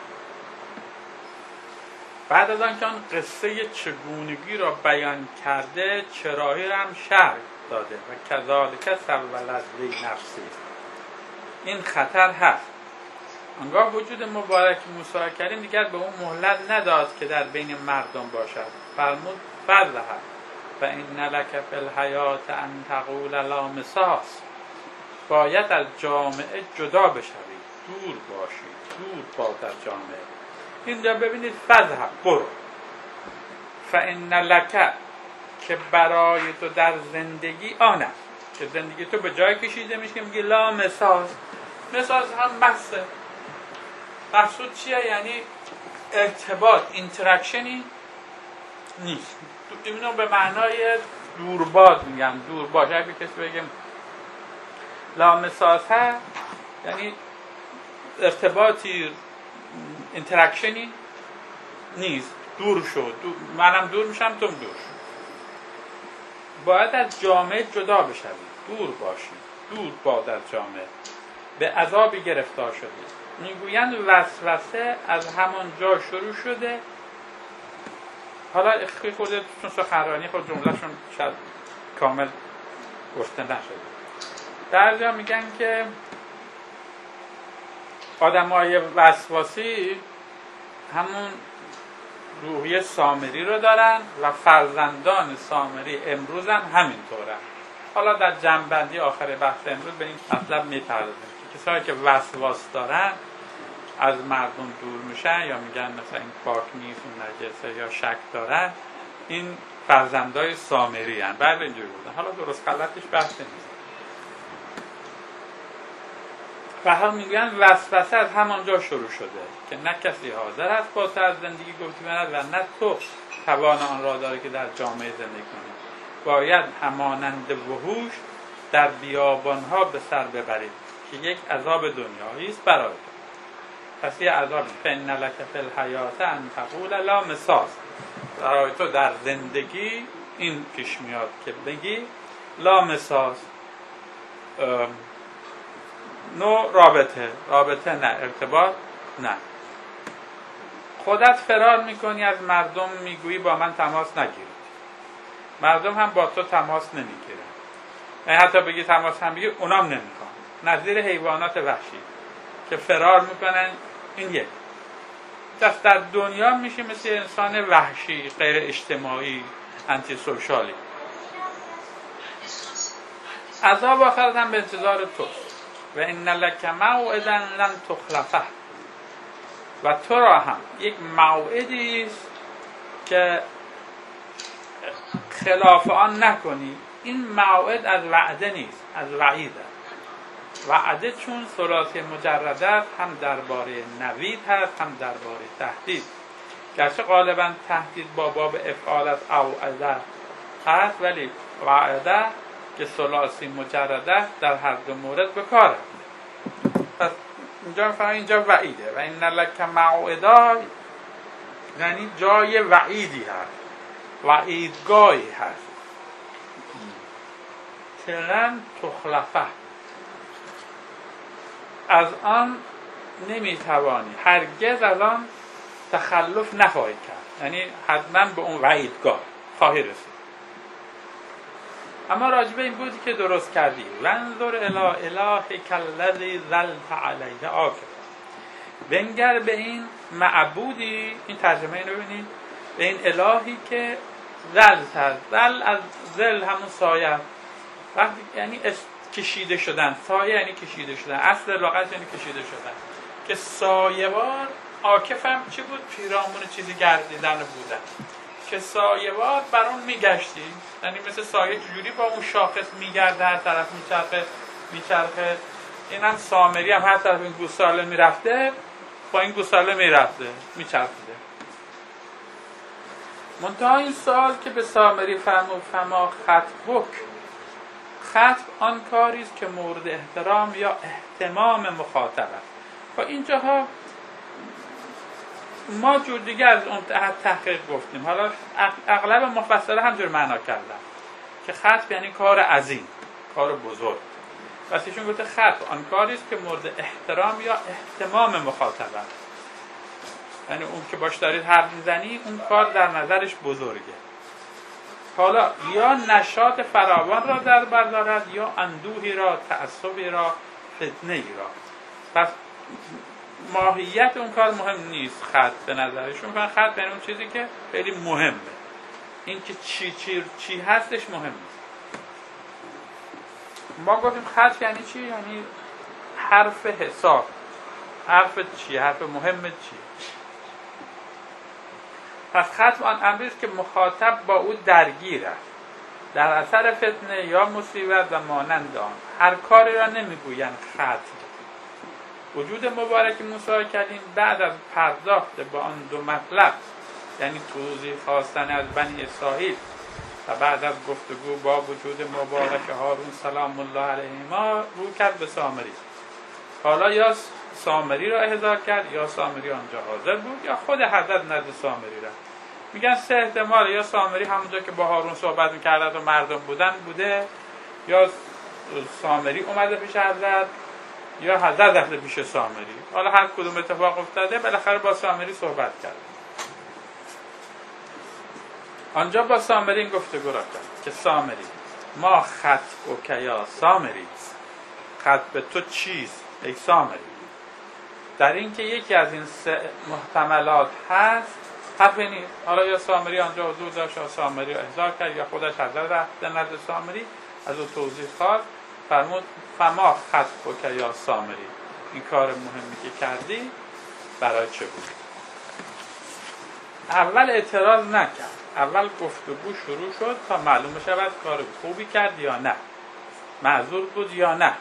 بعد از آنکه آن قصه چگونگی را بیان کرده چرایی را هم شرح داده و کذالک سولت لی نفسی، این خطر هست. آنگاه وجود مبارک موسی کریم دیگر به اون مهلت نداد که در بین مردم باشد. فرمود فذهب فإن لک فی الحیات ان تقول لا مساس، باید از جامعه جدا بشوی، دور باشی، دور با در جامعه. اینجا ببینید فذهب برو، فإن لک که برای تو در زندگی آن است که زندگی تو به جای کشیده میشه که میگه لا مساس. مساس هم مقصد مقصود چیه؟ یعنی ارتباط اینتراکشنی نیست. اینو به معنای دورباد میگن، دورباش. اگه کسی بگه لا مساس یعنی ارتباطی اینتراکشنی نیست، دور شد، منم دور میشم تم دور شد. باید از جامعه جدا بشوی، دور باشی، دور با در جامعه. به عذابی گرفتار شدی. میگویند وسوسه از همون جا شروع شده. حالا خود چون سخنرانی خود جملهشون شاید کامل گفته نشده. بعضیا میگن که آدمای وسواسی همون روحیه سامری رو دارن و فرزندان سامری امروز هم همینطوره. حالا در جنبندی آخر بحث امروز به این مطلب میپردازیم که کسایی که وسواس دارن از مردم دور میشن یا میگن مثلا این پاک نیست، اون نجسه یا شک دارن، این فرزندای سامری هن. بله اینجوری بودن. حالا درست غلطش بحث نیست. و هم میگن وسوسه از همانجا شروع شده که نه کسی حاضر است با تو از زندگی گفتی برد و نه تو توان آن را داره که در جامعه زندگی کنی. باید همانند وحوش در بیابانها به سر ببرید که یک عذاب دنیایی است برای تو. پس یه عذاب فإن لک فی الحیات ان تقول لا مساس. برای تو در زندگی این پیش میاد که بگی لا مساس، نو رابطه نه، ارتباط نه. خودت فرار میکنی از مردم، میگویی با من تماس نگیرید، مردم هم با تو تماس نمیگیرن، یعنی حتی بگی تماس هم بگیر اونام نمیخوان، نظیر حیوانات وحشی که فرار میکنن. این یک دست در دنیا میشه مثل انسان وحشی، غیر اجتماعی، انتی سوشالی. عذاب آخرت هم به انتظار توست. و ان لک موعدا لن تخلفه، و تو را هم یک موعدی است که خلاف آن نکنی. این موعد از وعده نیست، از وعیده. وعده چون ثلاثی مجرده است، هم درباره نوید هست هم درباره تهدید. گرچه غالبا تهدید با باب افعال از اوعده هست، ولی وعده که ثلاثی مجرده است در هر دو مورد به کار است. پس اینجا وعیده. و ان لک موعدا یعنی جای وعیدی هست، وعیدگاهی هست که لن تخلفه، از آن نمیتوانی، هرگز از آن تخلف نخواهی کرد، یعنی حتما به اون وعیدگاه خواهی رسید. اما راجبه این بودی که درست کردی، وانظر الی الهک الذی ظلت علیه عاکفا، بنگر به این معبودی، این ترجمه اینو ببینید، به این الهی که ظلت هست. ظل از ظل همون سایه، وقتی یعنی کشیده شدن، سایه یعنی کشیده شدن، اصل لغت یعنی کشیده شدن، که سایه‌وار. عاکف هم چی بود؟ پیرامون چیزی گردیدن بودن، که سایه‌وار بر اون میگشتی، یعنی مثل سایه جوری با اون شاخص میگرده، هر طرف میچرخه. این هم سامری هم هر طرف این گوساله میرفته، با این گوساله میرفته، میچرخیده. منتها این سوال که به سامری فرمود فما خطبک، خطب آن کاری است که مورد احترام یا اهتمام مخاطب است. و اینجاها ما جور دیگه از اون تحقیق گفتیم، حالا اغلب مفسره همجور معنا کردن که خطب یعنی کار عظیم، کار بزرگ. پس ایشون گفته خطب آن کاری است که مورد احترام یا اهتمام مخاطب است، یعنی اون که باش دارید حرف میزنی اون کار در نظرش بزرگه. حالا یا نشاط فراوان را در بر دارد، یا اندوهی را، تعصبی را، فتنه‌ای را. پس ماهیت اون کار مهم نیست. خط به نظرشون که خط یعنی اون چیزی که خیلی مهمه، این که چی هستش مهم نیست. ما گفتیم خط یعنی چی؟ یعنی حرف حساب. حرف چی؟ حرف مهم چی؟ پس خط آن امری است که مخاطب با او درگیر است در اثر فتنه یا مصیبت و مانند آن. هر کاری را نمیگویند خط. وجود مبارک موسی کلیم بعد از پرداخت با آن دو مطلب، یعنی توضیح خواستن از بنی اسرائیل و بعد از گفتگو با وجود مبارک هارون سلام الله علیهما، رو کرد به سامری. حالا یا سامری را احضار کرد، یا سامری آنجا حاضر بود، یا خود حضرت نزد سامری را. میگن سه احتمال، یا سامری همونجا که با هارون صحبت میکردند و مردم بوده، یا سامری اومده پیش حضرت، یا حضرت رفته پیش سامری. حالا هر کدوم اتفاق افتاده، بالاخره با سامری صحبت کرد. آنجا با سامری این گفتگو را کرد که سامری ما خطبک یا سامری، خط به تو چیست ای سامری؟ در این که یکی از این سه محتملات هست حرفی نیست. حالا یا سامری آنجا حضور داشت و سامری را احضار کرد، یا خودش حضرت رفته نزد سامری از او توضیح خواست، فرمود فما خطبک یا سامری، این کار مهمی که کردی برای چه بود؟ اول اعتراض نکرد، اول گفتگو شروع شد تا معلوم شود کار خوبی کرد یا نه، معذور بود یا نه.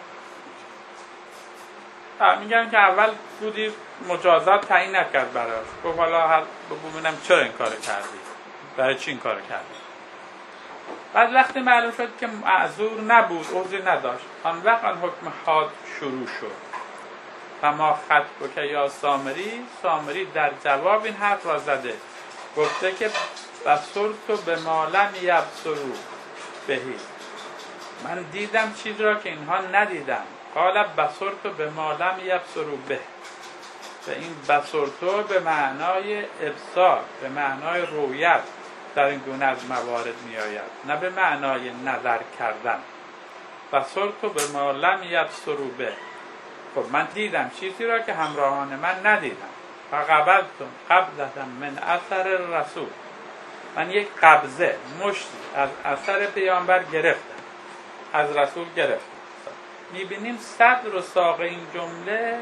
میگم که اول بودی مجازات تعیین نکرد براش، گفت حالا ببینم چرا این کار کردی، برای چی این کار کردی. بعد وقتی معلوم شد که معذور نبود، عذری نداشت، آن وقت آن حکم حاد شروع شد. فما خطبک یا سامری، سامری در جواب این حرف را زده گفته که بصرت به ما لم یبصروا بهی، من دیدم چیزی را که اینها ندیدن. قال بصرت به ما لم یبصروا به، و این بصرت به معنای ابصار، به معنای رؤیت در این گونه از موارد می آید، نه به معنای نظر کردن. بصرت به ما لم یبصروا به، خب من دیدم چیزی را که همراهان من ندیدم. فقبضتم قبضة من اثر الرسول، من یک قبضه، مشتی از اثر پیامبر گرفتم، از رسول گرفتم. میبینیم صدر و ساق این جمله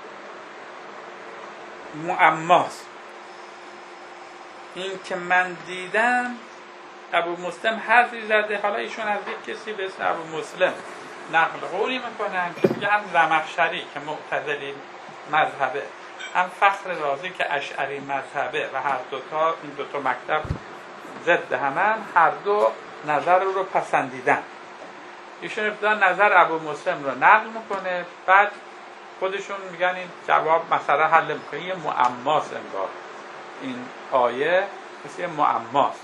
معماست. این که من دیدم، ابو مسلم حرفی زده، حالا ایشون از یک کسی به اسم ابو مسلم نقل قولی میکنن که میگه هم زمخشری که معتزلی مذهبه، هم فخر رازی که اشعری مذهبه، و هر دوتا این دوتا مکتب ضد همن، هر دو نظر رو پسندیدن. ایشون ابتدا نظر ابو مسلم رو نقل میکنه، بعد خودشون میگن این جواب مسئله حل میکنه. یه معماست انگار این آیه، مثل یه معماست.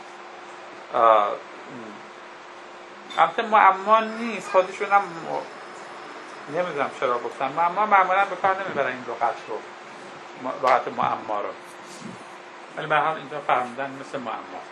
البته معما نیست، خودشون هم نمیدونم چرا گفتن معما، معمولا به کار نمیبرن این لغت رو، لغت معما رو، ولی به هر حال اینجا فرمودن مثل معما.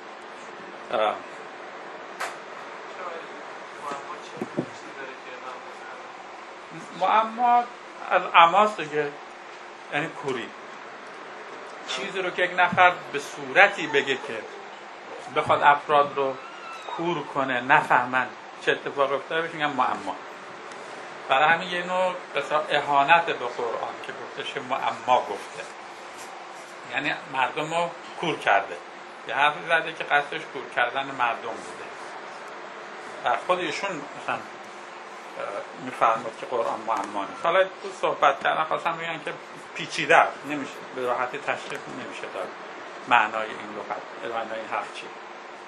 معما از عماست دیگه، یعنی کوری، چیزی رو که یک نفر به صورتی بگه که بخواد افراد رو کور کنه، نفهمن چه اتفاق افتاده، بهش میگن معما. برای همین یه نوع اهانت به قرآن که گفتش معما گفته، یعنی مردم رو کور کرده، یه حرفی زده که قصدش کور کردن مردم بوده. و خود ایشون مثلا میفرماد که قرآن معما نیست. حالا تو صحبت کردن خواستم بگن که پیچیده است، نمیشه به راحتی تشریح نمیشه داد معنای این لغت، معنای این حرف چیه.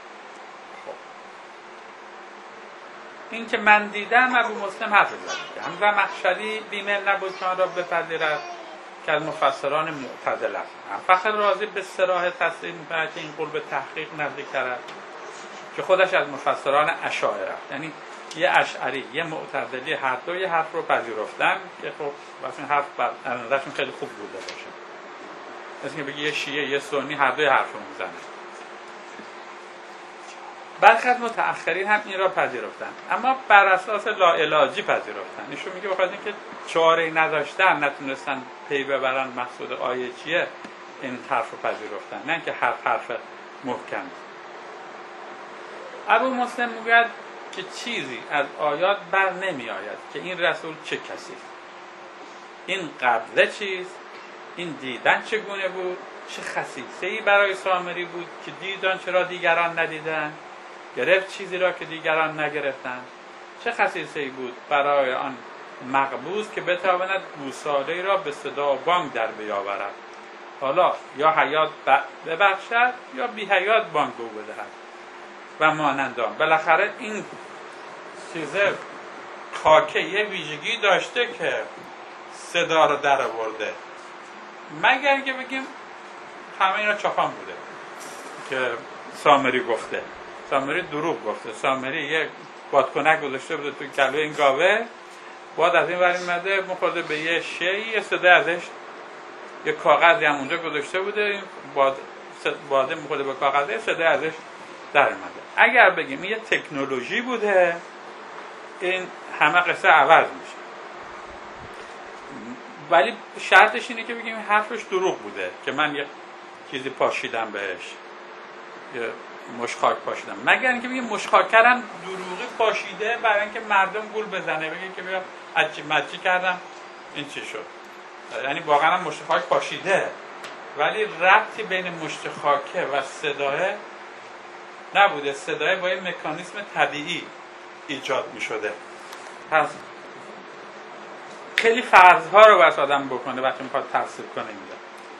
این که من دیدم، ابو مسلم حرف زده. هم زمخشری بی‌میل نبود که آن را بپذیرد که از مفسران معتزله است. فخر رازی به صراحت تصریح می‌کند که این قول به تحقیق نزدیک است، که خودش از مفسران اشاعره است. یعنی یه اشعری یه معتزلی هر دو یه حرف رو پذیرفتن که خب واسه این حرف بر نظرشون خیلی خوب بوده باشه. مثل که بگی یه شیعه یه سنی هر دوی حرف رو میزنه. برخی از متأخرین هم این را پذیرفتن، اما بر اساس لاعلاجی پذیرفتن. ایشون میگه بخاطر اینکه چاره‌ای نداشتن، نتونستن پی ببرن مقصود آیه چیه، این حرف رو پذیرفتن، نه اینکه هر حرف محکم. ابو مسلم میگه که چیزی از آیات بر نمی آید که این رسول چه کسی، این قبضه چیست، این دیدن چگونه بود، چه خصیصه‌ای برای سامری بود که دیدن چرا دیگران ندیدن، گرفت چیزی را که دیگران نگرفتند، چه خصیصه‌ای بود برای آن مقبوض که بتواند گوساله‌ای را به صدا و بانگ در بیاورد، حالا یا حیات ببخشد یا بی حیات بانگ او بدهد و مانند آن. بالاخره این چیزه خاکه یه ویژگی داشته که صدا رو در آورده، مگر که بگیم همه اینا چاپان بوده که سامری گفته. سامری دروغ گفته. سامری یه بادکنک گذاشته بوده تو کلوه این گاوه، باد از این ور اومده مخورده به یه شی، یه صدا ازش، یه کاغذی هم اونجا گذاشته بوده، این باده مخورده به کاغذه، صدا ازش در اومده. اگر بگیم یه تکنولوژی بوده، این همه قصه عوض میشه. ولی شرطش اینه که بگیم حرفش دروغ بوده که من یه چیزی پاشیدم بهش، یه مشخاک پاشیدم، مگر اینکه بگیم مشخاکرم دروغی پاشیده برای اینکه مردم گول بزنه، بگه که بیا عجی مجی کردم این چی شد. یعنی واقعا هم مشخاک پاشیده، ولی ربطی بین مشخاکه و صداه نبوده. صداه با یه مکانیسم طبیعی ایجاد می شده. پس خیلی فرضها رو باید آدم بکنه وقتی میخواد تفسیر کنه اینجا.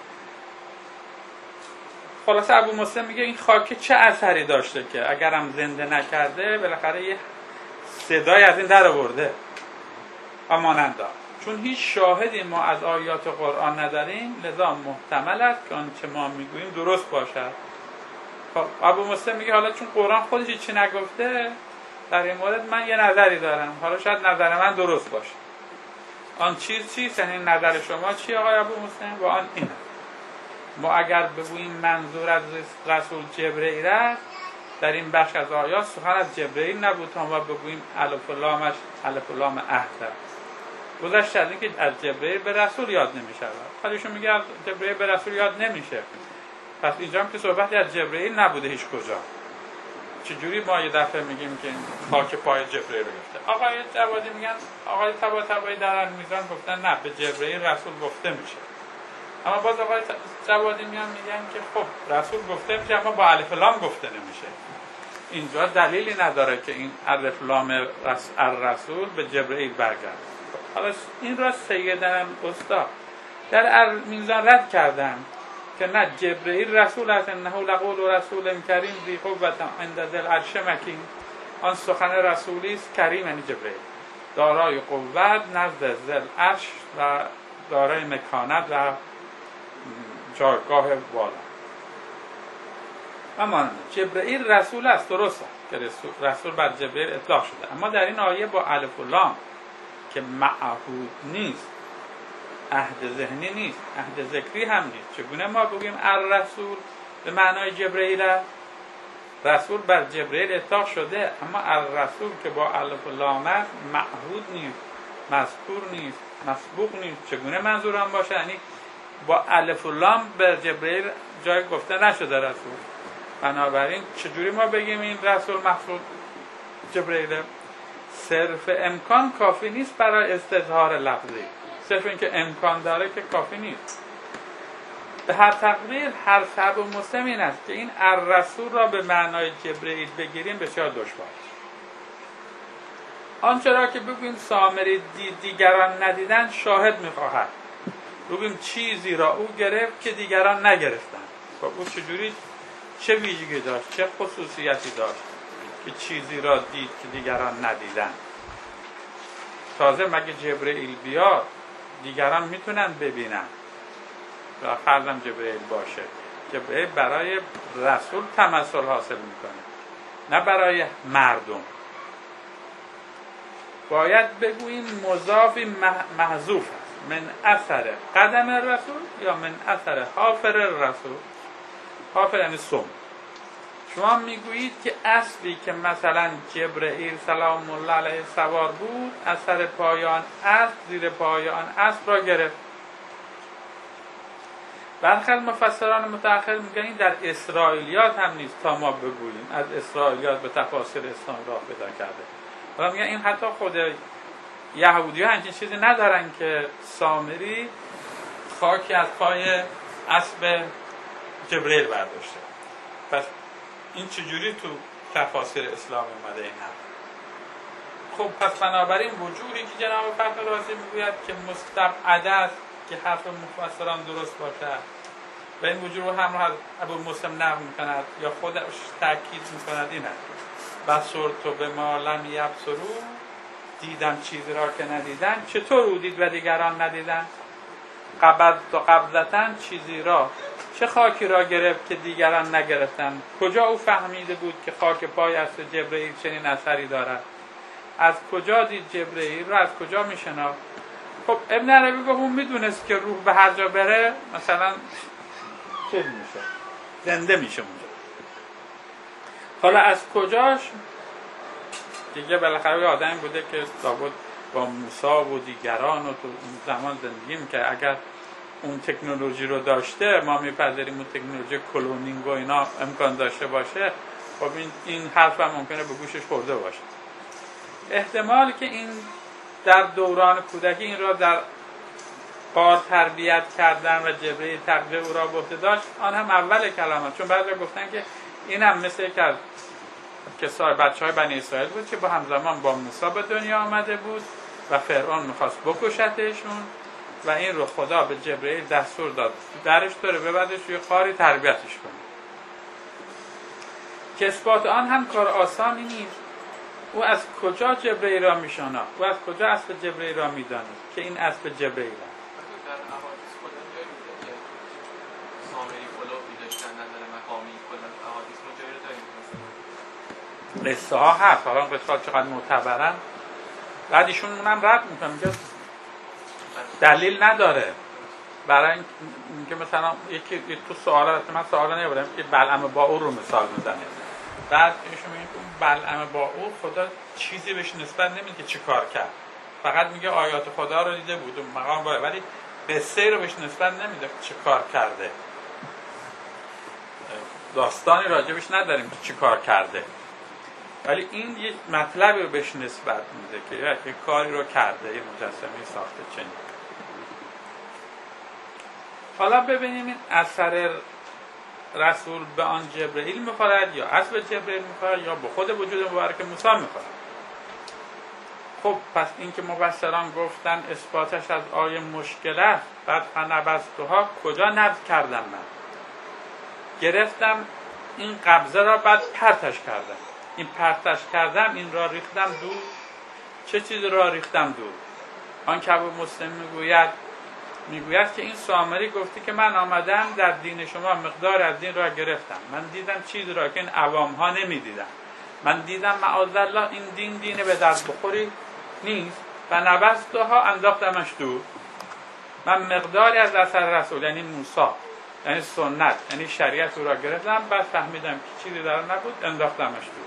خلاصه ابو مسلم میگه این خاکه چه اثری داشته که اگرم زنده نکرده بالاخره یه صدای از این در آورده و ماننده. چون هیچ شاهدی ما از آیات قرآن نداریم، لذا محتمل است که آنچه ما میگوییم درست باشد خب ابو مسلم میگه حالا چون قرآن خودش چی نگفته در این مورد من یه نظری دارم، حالا شاید نظر من درست باشه. آن چیز چیست؟ یعنی نظر شما چی آقای ابو مسلم؟ و آن اینه. ما اگر بگوییم منظور از رسول جبرئیل است، در این بخش از آیات سخن از جبرئیل نبود تا ما بگوییم الف و لامش الف و لام عهد است. گذشته از اینکه از جبرئیل به رسول یاد نمیشه. خودشون میگه از جبرئیل به رسول یاد نمیشه. پس اینجا هم که صحبتی از جبرئیل نبوده هیچ کجا. چجوری ما یه دفعه میگیم که خاک پای جبرئیل رو گفته؟ آقای جوادی میگن، آقای طباطبایی در المیزان گفتن نه، به جبرئیل رسول گفته میشه. اما باز آقای جوادی میگن که خب رسول گفته میشه اما با الف لام گفته نمیشه. اینجا دلیلی نداره که این الف لام الرسول به جبرئیل برگرده. حالا این را سیدنا استاد در المیزان رد کردن که نه، جبرئیل رسول است، انه لقول رسول کریم ذی قوة عند ذی العرش مکین. آن سخن رسولی است کریم، یعنی جبرئیل دارای قوت نزد ذی العرش و دارای مکانت و جایگاه بالا. اما جبرئیل رسول است، درسته که رسول بر جبرئیل اطلاق شده، اما در این آیه با الف و لام که معهود نیست، عهد ذهنی نیست، عهد ذکری هم نیست، چگونه ما بگیم الرسول به معنای جبرئیل است؟ رسول بر جبرئیل اطلاق شده، اما الرسول که با الف و لام معهود نیست، مذکور نیست، مسبوق نیست، چگونه منظور آن باشه؟ یعنی با الف و لام به جبرئیل جای گفته نشده رسول. بنابراین چجوری ما بگیم این رسول مقصود جبرئیل؟ صرف امکان کافی نیست برای استظهار لفظی، صرف اینکه امکان داره که کافی نیست. به هر تقدیر هر ابو مسلم این است که این الرسول را به معنای جبرئیل بگیریم بسیار دشوار. آنچه را که بگوییم سامری دیگران ندیدن شاهد می‌خواهد، بگوییم چیزی را او گرفت که دیگران نگرفتند. خب او چجوری، چه ویژگی داشت، چه خصوصیتی داشت که چیزی را دید که دیگران ندیدن؟ تازه مگه جبرئیل بیاد دیگران میتونن ببینن و فرضم جبرئیل باشه، جبرئیل برای رسول تمثل حاصل میکنه نه برای مردم. باید بگوییم مضافی محذوف است، من اثر قدم رسول یا من اثر حافر رسول. حافر یعنی سم. شما میگویید که اصلی که مثلا جبرئیل سلام الله علیه سوار بود، اثر پایان اسب زیر پایان اسب را گرفت. برخی از مفسران متأخر میگن این در اسرائیلیات هم نیست تا ما بگوییم، از اسرائیلیات به تفاسیر اسلام راه پیدا کرده. حالا میگن این حتی خود یهودی‌ها همچین چیزی ندارن که سامری خاکی از پای اسب جبرئیل برداشته. پس این چجوری تو تفاسیر اسلام اومده این حرف؟ خب پس بنابراین وجودی که جناب فخر رازی میگوید که مستبعد است که حرف مفسران درست باشد و این وجود رو همراه از ابو مسلم نقل میکند یا خودش تاکید میکند این است: بصرت به ما لم یبصروا، دیدم چیزی را که ندیدن. چطور او دید و دیگران ندیدن؟ قبضت و قبضتن، چیزی را، چه خاکی را گرفت که دیگران نگرفتن؟ کجا او فهمیده بود که خاک پای است جبرئیل چنین اثری دارد؟ از کجا دید جبرئیل را؟ از کجا میشناخت؟ خب ابن عربی گفت اون میدونست که روح به هر جا بره مثلا چیز میشه، زنده میشه اونجا. حالا از کجاش دیگه بالاخره آدمی بوده که لابد با موسی و دیگران و تو اون زمان زندگی میکرد. اگر اون تکنولوژی رو داشته، ما میپذیریم اون تکنولوژی کلونینگ و اینا امکان داشته باشه، خب این حرف هم ممکنه به گوشش خورده باشه. احتمال که این در دوران کودکی این را در غار تربیت کردن و جبرئیل تقویه او را به عهده داشت، آن هم اول کلامه. چون بعضی گفتن که این هم مثل یک از کسای بچهای بنی اسرائیل بود که با همزمان با موسی به دنیا آمده بود و فرعون میخواست بکشتشون و این رو خدا به جبرئیل دستور داد درش داره ببردش روی غاری تربیتش کنه. که اثبات آن هم کار آسانی نیست. او از کجا جبرئیل را میشناخت؟ او از کجا اسب جبرئیل را میدانست که این اسب جبرئیل است؟ در احادیث خدا جایی بوده که سامری خلافی داشتن، نظر مقامی کلا احادیث قصه ها هست، حالا قصه ها چقدر معتبرن بعد ایشون اونم رد میکنه که دلیل نداره برای اینکه مثلا یکی تو سوالات من سوالا نمیبرم که بلعم با او رو مثال میزنه، بعد ایشون میگه بلعم با او خدا چیزی بهش نسبت نمیده که چی کار کرد، فقط میگه آیات خدا رو دیده بود و مقام باید، ولی قصه رو بهش نسبت نمیده که چی کار کرده، داستانی راجبش نداریم که چی کار کرده، ولی این یه مطلبی رو بهش نسبت میده که یه کاری رو کرده، یه مجسمه ساخته چنین. حالا ببینیم این اثر رسول به آن جبرئیل میخورد یا اصل جبرئیل میخورد یا به خود وجود مبارک موسی میخورد. خب پس این که مفسران گفتن اثباتش از آیه مشکل است، بعد فنبذتها کجا نبذ کردم من؟ گرفتم این قبضه را بعد پرتش کردم. این پرتش کردم این را ریختم دور. چه چیزی را ریختم دور؟ آن که ابو مسلم میگوید که این سامری گفتی که من آمدم در دین شما مقدار از دین را گرفتم. من دیدم چیزی را که این عوام ها نمیدیدن. من دیدم معاذالله این دین به درد بخوری نیست و نبذتها انداختمش دور. من مقداری از اثر رسول یعنی موسی یعنی سنت یعنی شریعت او را گرفتم، بعد فهمیدم که چیزی در نبود انداختمش دور.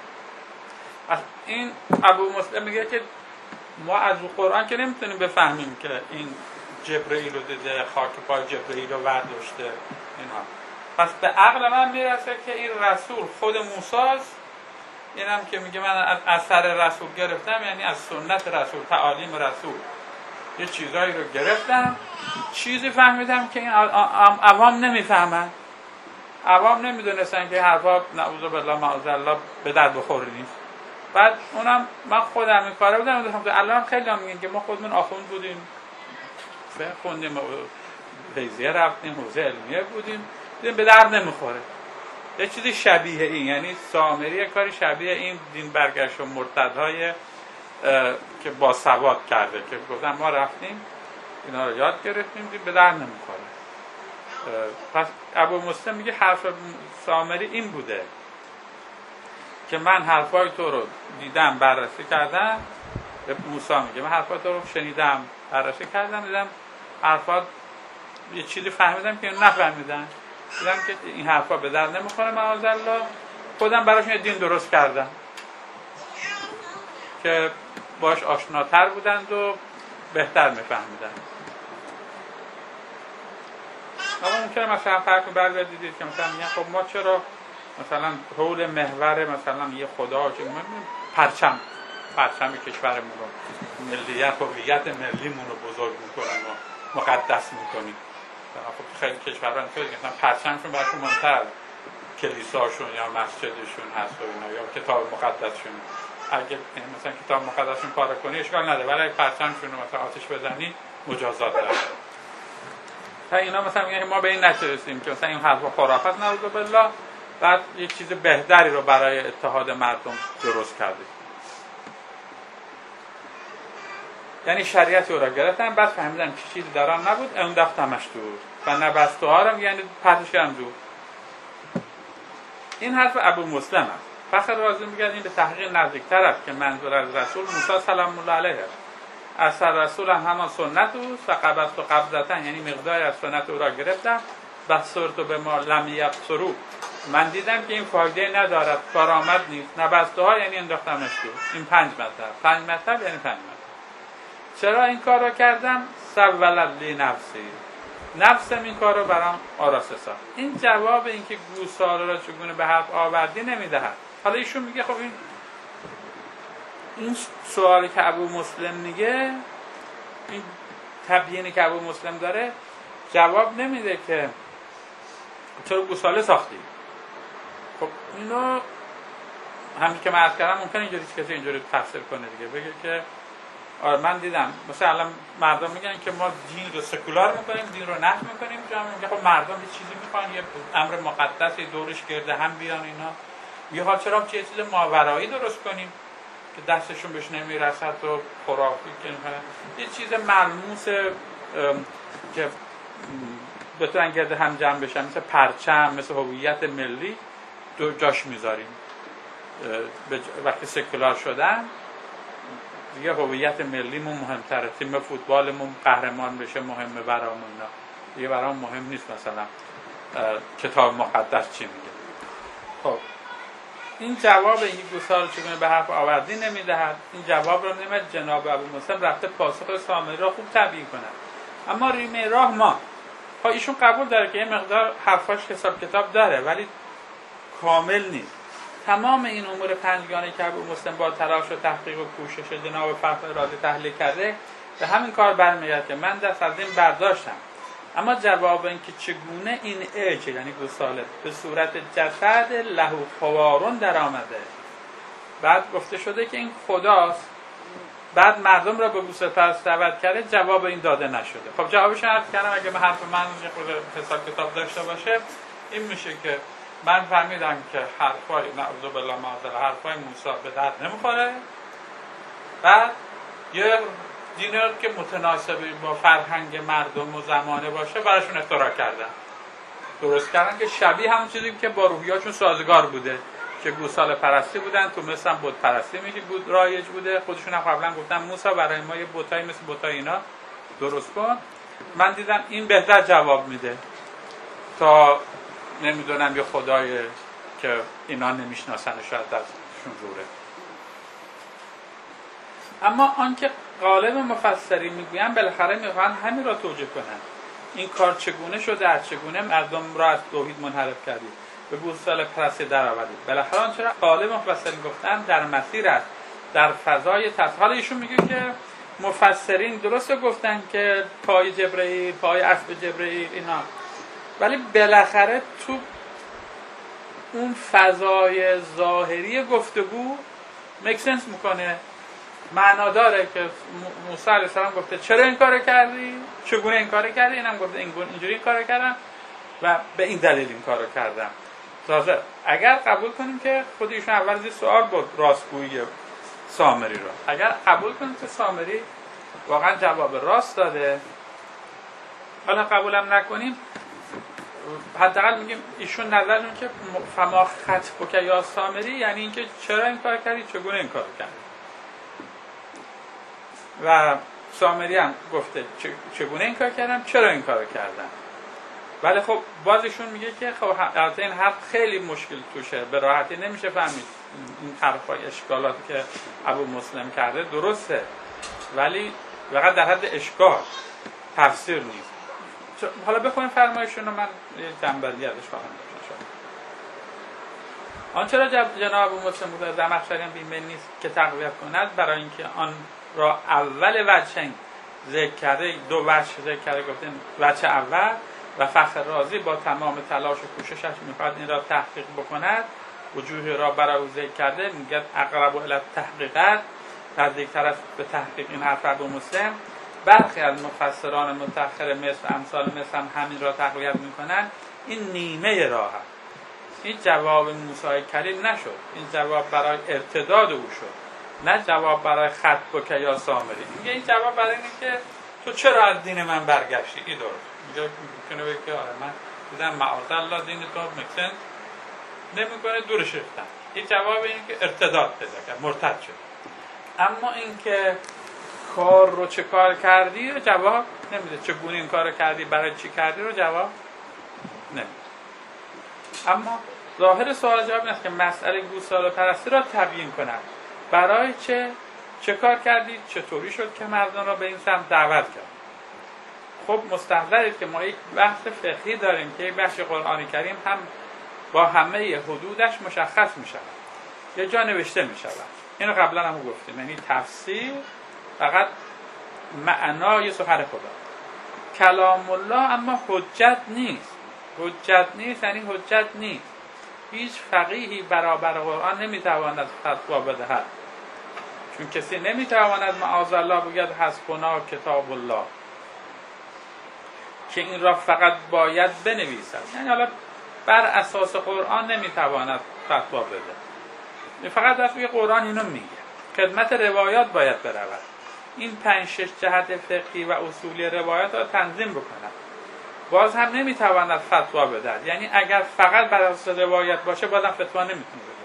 از این ابو مسلم میگه که ما از قرآن که نمیتونیم بفهمیم که این جبرئیل رو دیده، خاک پای جبرئیل رو برداشته اینها. پس به عقل من میرسه که این رسول خود موسی است. اینم که میگه من از اثر رسول گرفتم یعنی از سنت رسول، تعالیم رسول یه چیزایی رو گرفتم، چیزی فهمیدم که این عوام نمیفهمن، عوام نمیدونستن که حرفا نعوذ بالله معاذالله به درد بخوری نیست. بعد اونم من خودم این کاره بودم. الان خیلی هم میگن که ما خودمون آخوند بودیم، خوندیم، فیضیه رفتیم، حوزه علمیه بودیم، دیدیم به درد نمیخوره. یه چیزی شبیه این، یعنی سامری کاری شبیه این دین برگشت و مرتدهای که با سواد کرده که گفتن ما رفتیم اینا رو یاد گرفتیم دیم به درد نمیخوره. پس ابو مسلم میگه حرف سامری این بوده که من حرفای تو رو دیدم بررسی کردم. به موسی میگه من حرفای تو رو شنیدم بررسی کردم، دیدم حرفات یه چیزی فهمیدم که نفهمیدن، دیدم که این حرفا به درد نمیخوره معاذالله، خودم براشون یه دین درست کردم که باش آشناتر بودند و بهتر میفهمیدن. اما ممکنه مثلا فرق بر دیدید که مثلا میگن خب ما چرا مثلا حول محور مثلا یه خدا که پرچم کشورمون رو ملیت هویت ملیمون رو بزرگ میکنن و مقدس میکنیم. خب خیلی کشورها اینطوری مثلا پرچمشون براشون مهمتر کلیساشون یا مسجدشون هست و اینا یا کتاب مقدسشون. اگه مثلا کتاب مقدسشون پاره کنی اشکال نداره، ولی اگه پرچمشون رو مثلا آتش بزنی مجازات داره. تا اینا مثلا میگن که ما به این نرسیدیم که مثلا این حرفا خرافات نعوذ بالله، بعد یه چیز بهتری رو برای اتحاد مردم درست کردیم. یعنی شریعتی رو گرفتن، بعد فهمیدن که چیزی در آن نبود انداختمش دور و نبذتها رو یعنی پرتش کردم دور. این حرف ابو مسلم است. فخر رازی میگه این به تحقیق نزدیکتر است که منظور از رسول موسی سلام الله علیه است. اثر رسول هم همان سنت اوست و قبضت و قبضتن یعنی مقداری از سنت او را گرفتم. بصرت به ما لم یبصروا، من دیدم که این فایده ندارد، کارآمد نیست. نبذتها یعنی انداختمش دور. این 5 مطلب یعنی 5 مطلب. چرا این کار رو کردم؟ سولت لی نفسی، نفسم این کار رو برام آراسته ساخت. این جواب این که گوساله را چگونه به حرف آوردی نمیدهد. حالا ایشون میگه خب این سوالی که ابو مسلم میگه، این تبیینی که ابو مسلم داره جواب نمیده که چرا گوساله ساختی. خب اینو همین که من عرض کردم ممکنه اینجوری کسی اینجوری تفسیر کنه دیگه، بگه که آره من دیدم مثلا الان مردم میگن که ما دین رو سکولار میکنیم، دین رو نفی میکنیم، جامعه میگه خب مردم یه چیزی میخوان، یه امر مقدسی دورش گرده هم بیان اینا، یه حال چرا چه چیز ماورایی درست کنیم که دستشون بهش نمیرسد و خرافی که یه چیز ملموس که بتونن گرده هم جمع بشن، مثل پرچم، مثل هویت ملی دو جاش میذاریم. وقتی سکولار شدن دیگه هویت ملیمون مهمتره، تیم فوتبالمون قهرمان بشه مهمه برامون، اینا دیگه برام مهم نیست مثلا کتاب مقدس چی میگه. خب این جواب این گوسال چگونه به حرف آوردی نمیدهد، این جواب رو نمیدهد. جناب ابو مسلم رفته پاسخ سامری را خوب تبیین کنند، اما ریمه راه ما ایشون قبول داره که یه مقدار حرفاش حساب کتاب داره ولی کامل نیست. تمام این امور پنجگانه که ابو مسلم با تلاش و تحقیق و کوشش جناب فخر رازی تحلیل کرده به همین کار برمیگرده که من دست از این برداشتم، اما جواب این که چگونه این اج یعنی گوساله به صورت جسد لهو خوارون در آمده، بعد گفته شده که این خداست، بعد مردم را به گوساله پرست دعوت کرده، جواب این داده نشده. خب جوابش عرض کردم اگه به حرف من حساب کتاب داشته باشه این میشه که من فهمیدم که حرفای نعوذ بالله معاذ حرفای موسی به درد نمیخوره، بعد یه دینی که متناسب با فرهنگ مردم و زمانه باشه براشون اختراع کردن، درست کردن که شبیه همون چیزی که با روحیاشون سازگار بوده که گوساله پرستی بودن، تو مثل هم بت پرستی میگه بود رایج بوده. خودشون هم قبلا گفتن موسی برای ما یه بتایی مثل بتای اینا درست کن. من دیدم این بهتر جواب میده تا نمیدونم یه خدای که اینا نمیشناسن شاید ازشون روره. اما آنکه غالب مفسرین میگویند بالاخره میخوان همین را توجیه کنند، این کار چگونه شده، چگونه مردم را از توحید منحرف کردید، به گوساله پرستی در آورید. بالاخره آنچه را غالب مفسرین گفتن در مسیر است، در فضای حالا ایشون میگه که مفسرین درست گفتن که پای جبرئیل، پای اسب جبرئیل اینا، ولی بالاخره تو اون فضای ظاهری گفتگو مکسنس میکنه، معنا داره که موسی علیه السلام گفته چرا این کارو کردی، چگونه این کارو کردی، اینم گفته اینجوری این کارو کردم و به این دلیل این کارو کردم. تازه اگر قبول کنیم که خود ایشون اول از سوال بود راستگویی سامری رو، اگر قبول کنیم که سامری واقعا جواب راست داده، حالا قبولم نکنیم حداقل میگیم ایشون نظرشون که فما خطبک که یا سامری یعنی اینکه چرا این کار کردی، چگونه این کار کردی. و سامری هم گفته چگونه این کار کردم، چرا این کار کردم. ولی خب باز ایشون میگه که خب البته این حرف خیلی مشکل توشه، به راحتی نمیشه فهمید این حرفای اشکالاتی که ابو مسلم کرده درسته، ولی فقط در حد اشکال، تفسیر نیست. حالا بخونیم فرمایشون رو، من جنبندی ازش خواهم داشت. آنچه را جناب ابو مسلم بود زمخشری هم بیمه نیست که تقویت کند، برای اینکه آن را اول وجهین ذکر کرده، دو وجه ذکر کرده، گفتیم وجه اول و فخر رازی با تمام تلاش و کوششش میخواد این را تحقیق بکند، وجوهی را برای او ذکر کرده، میگه اقرب الی التحقیقات، نزدیکتر است به تحقیق این حرف ابو مسلم. برخی از مفسران متأخر مثل امثال مثل هم همین را تقویت میکنن. این نیمه راه هست، این جواب موسی کلیم نشد، این جواب برای ارتداد او شد، نه جواب برای خطبک یا سامری. میگه این جواب برای اینه که تو چرا از دین من برگشتی، این درست. میگه میتونه بگه که آره من دیدم معاذ الله دین تو مکسن نمیکنه، دورش رفتم. این جواب اینه که ارتداد پیدا کرد، مرتد شد. اما اینکه کار رو چه کار کردی رو جواب نمیده، چگونه این کار کردی، برای چی کردی رو جواب نمیده. اما ظاهر سوال جواب این است که مسئله گوساله پرستی را تبیین کنند، برای چه کار کردی، چطوری شد که مردم را به این سمت دعوت کرد. خب مستحضرید که ما یک بحث فقهی داریم که یک بخش قرآن کریم هم با همه حدودش مشخص می شود، یه جا نوشته می شود. اینو قبلا هم گفتیم، یعنی تفسیر فقط معنای سخن خدا، کلام الله اما حجت نیست. حجت نیست یعنی حجت نیست. هیچ فقیهی برابر قرآن نمیتواند فتوا بدهد، چون کسی نمیتواند معاذ الله بگوید حسبنا کتاب الله، که این را فقط باید بنویسد. یعنی حالا بر اساس قرآن نمیتواند فتوا بده، فقط در توی قرآن اینو میگه. خدمت روایات باید برود، این 5-6 جهت فقهی و اصولی روایات را تنظیم بکند. باز هم نمیتواند فتوا بدهد، یعنی اگر فقط بر اساس روایت باشه بازم فتوا نمیتونه بده.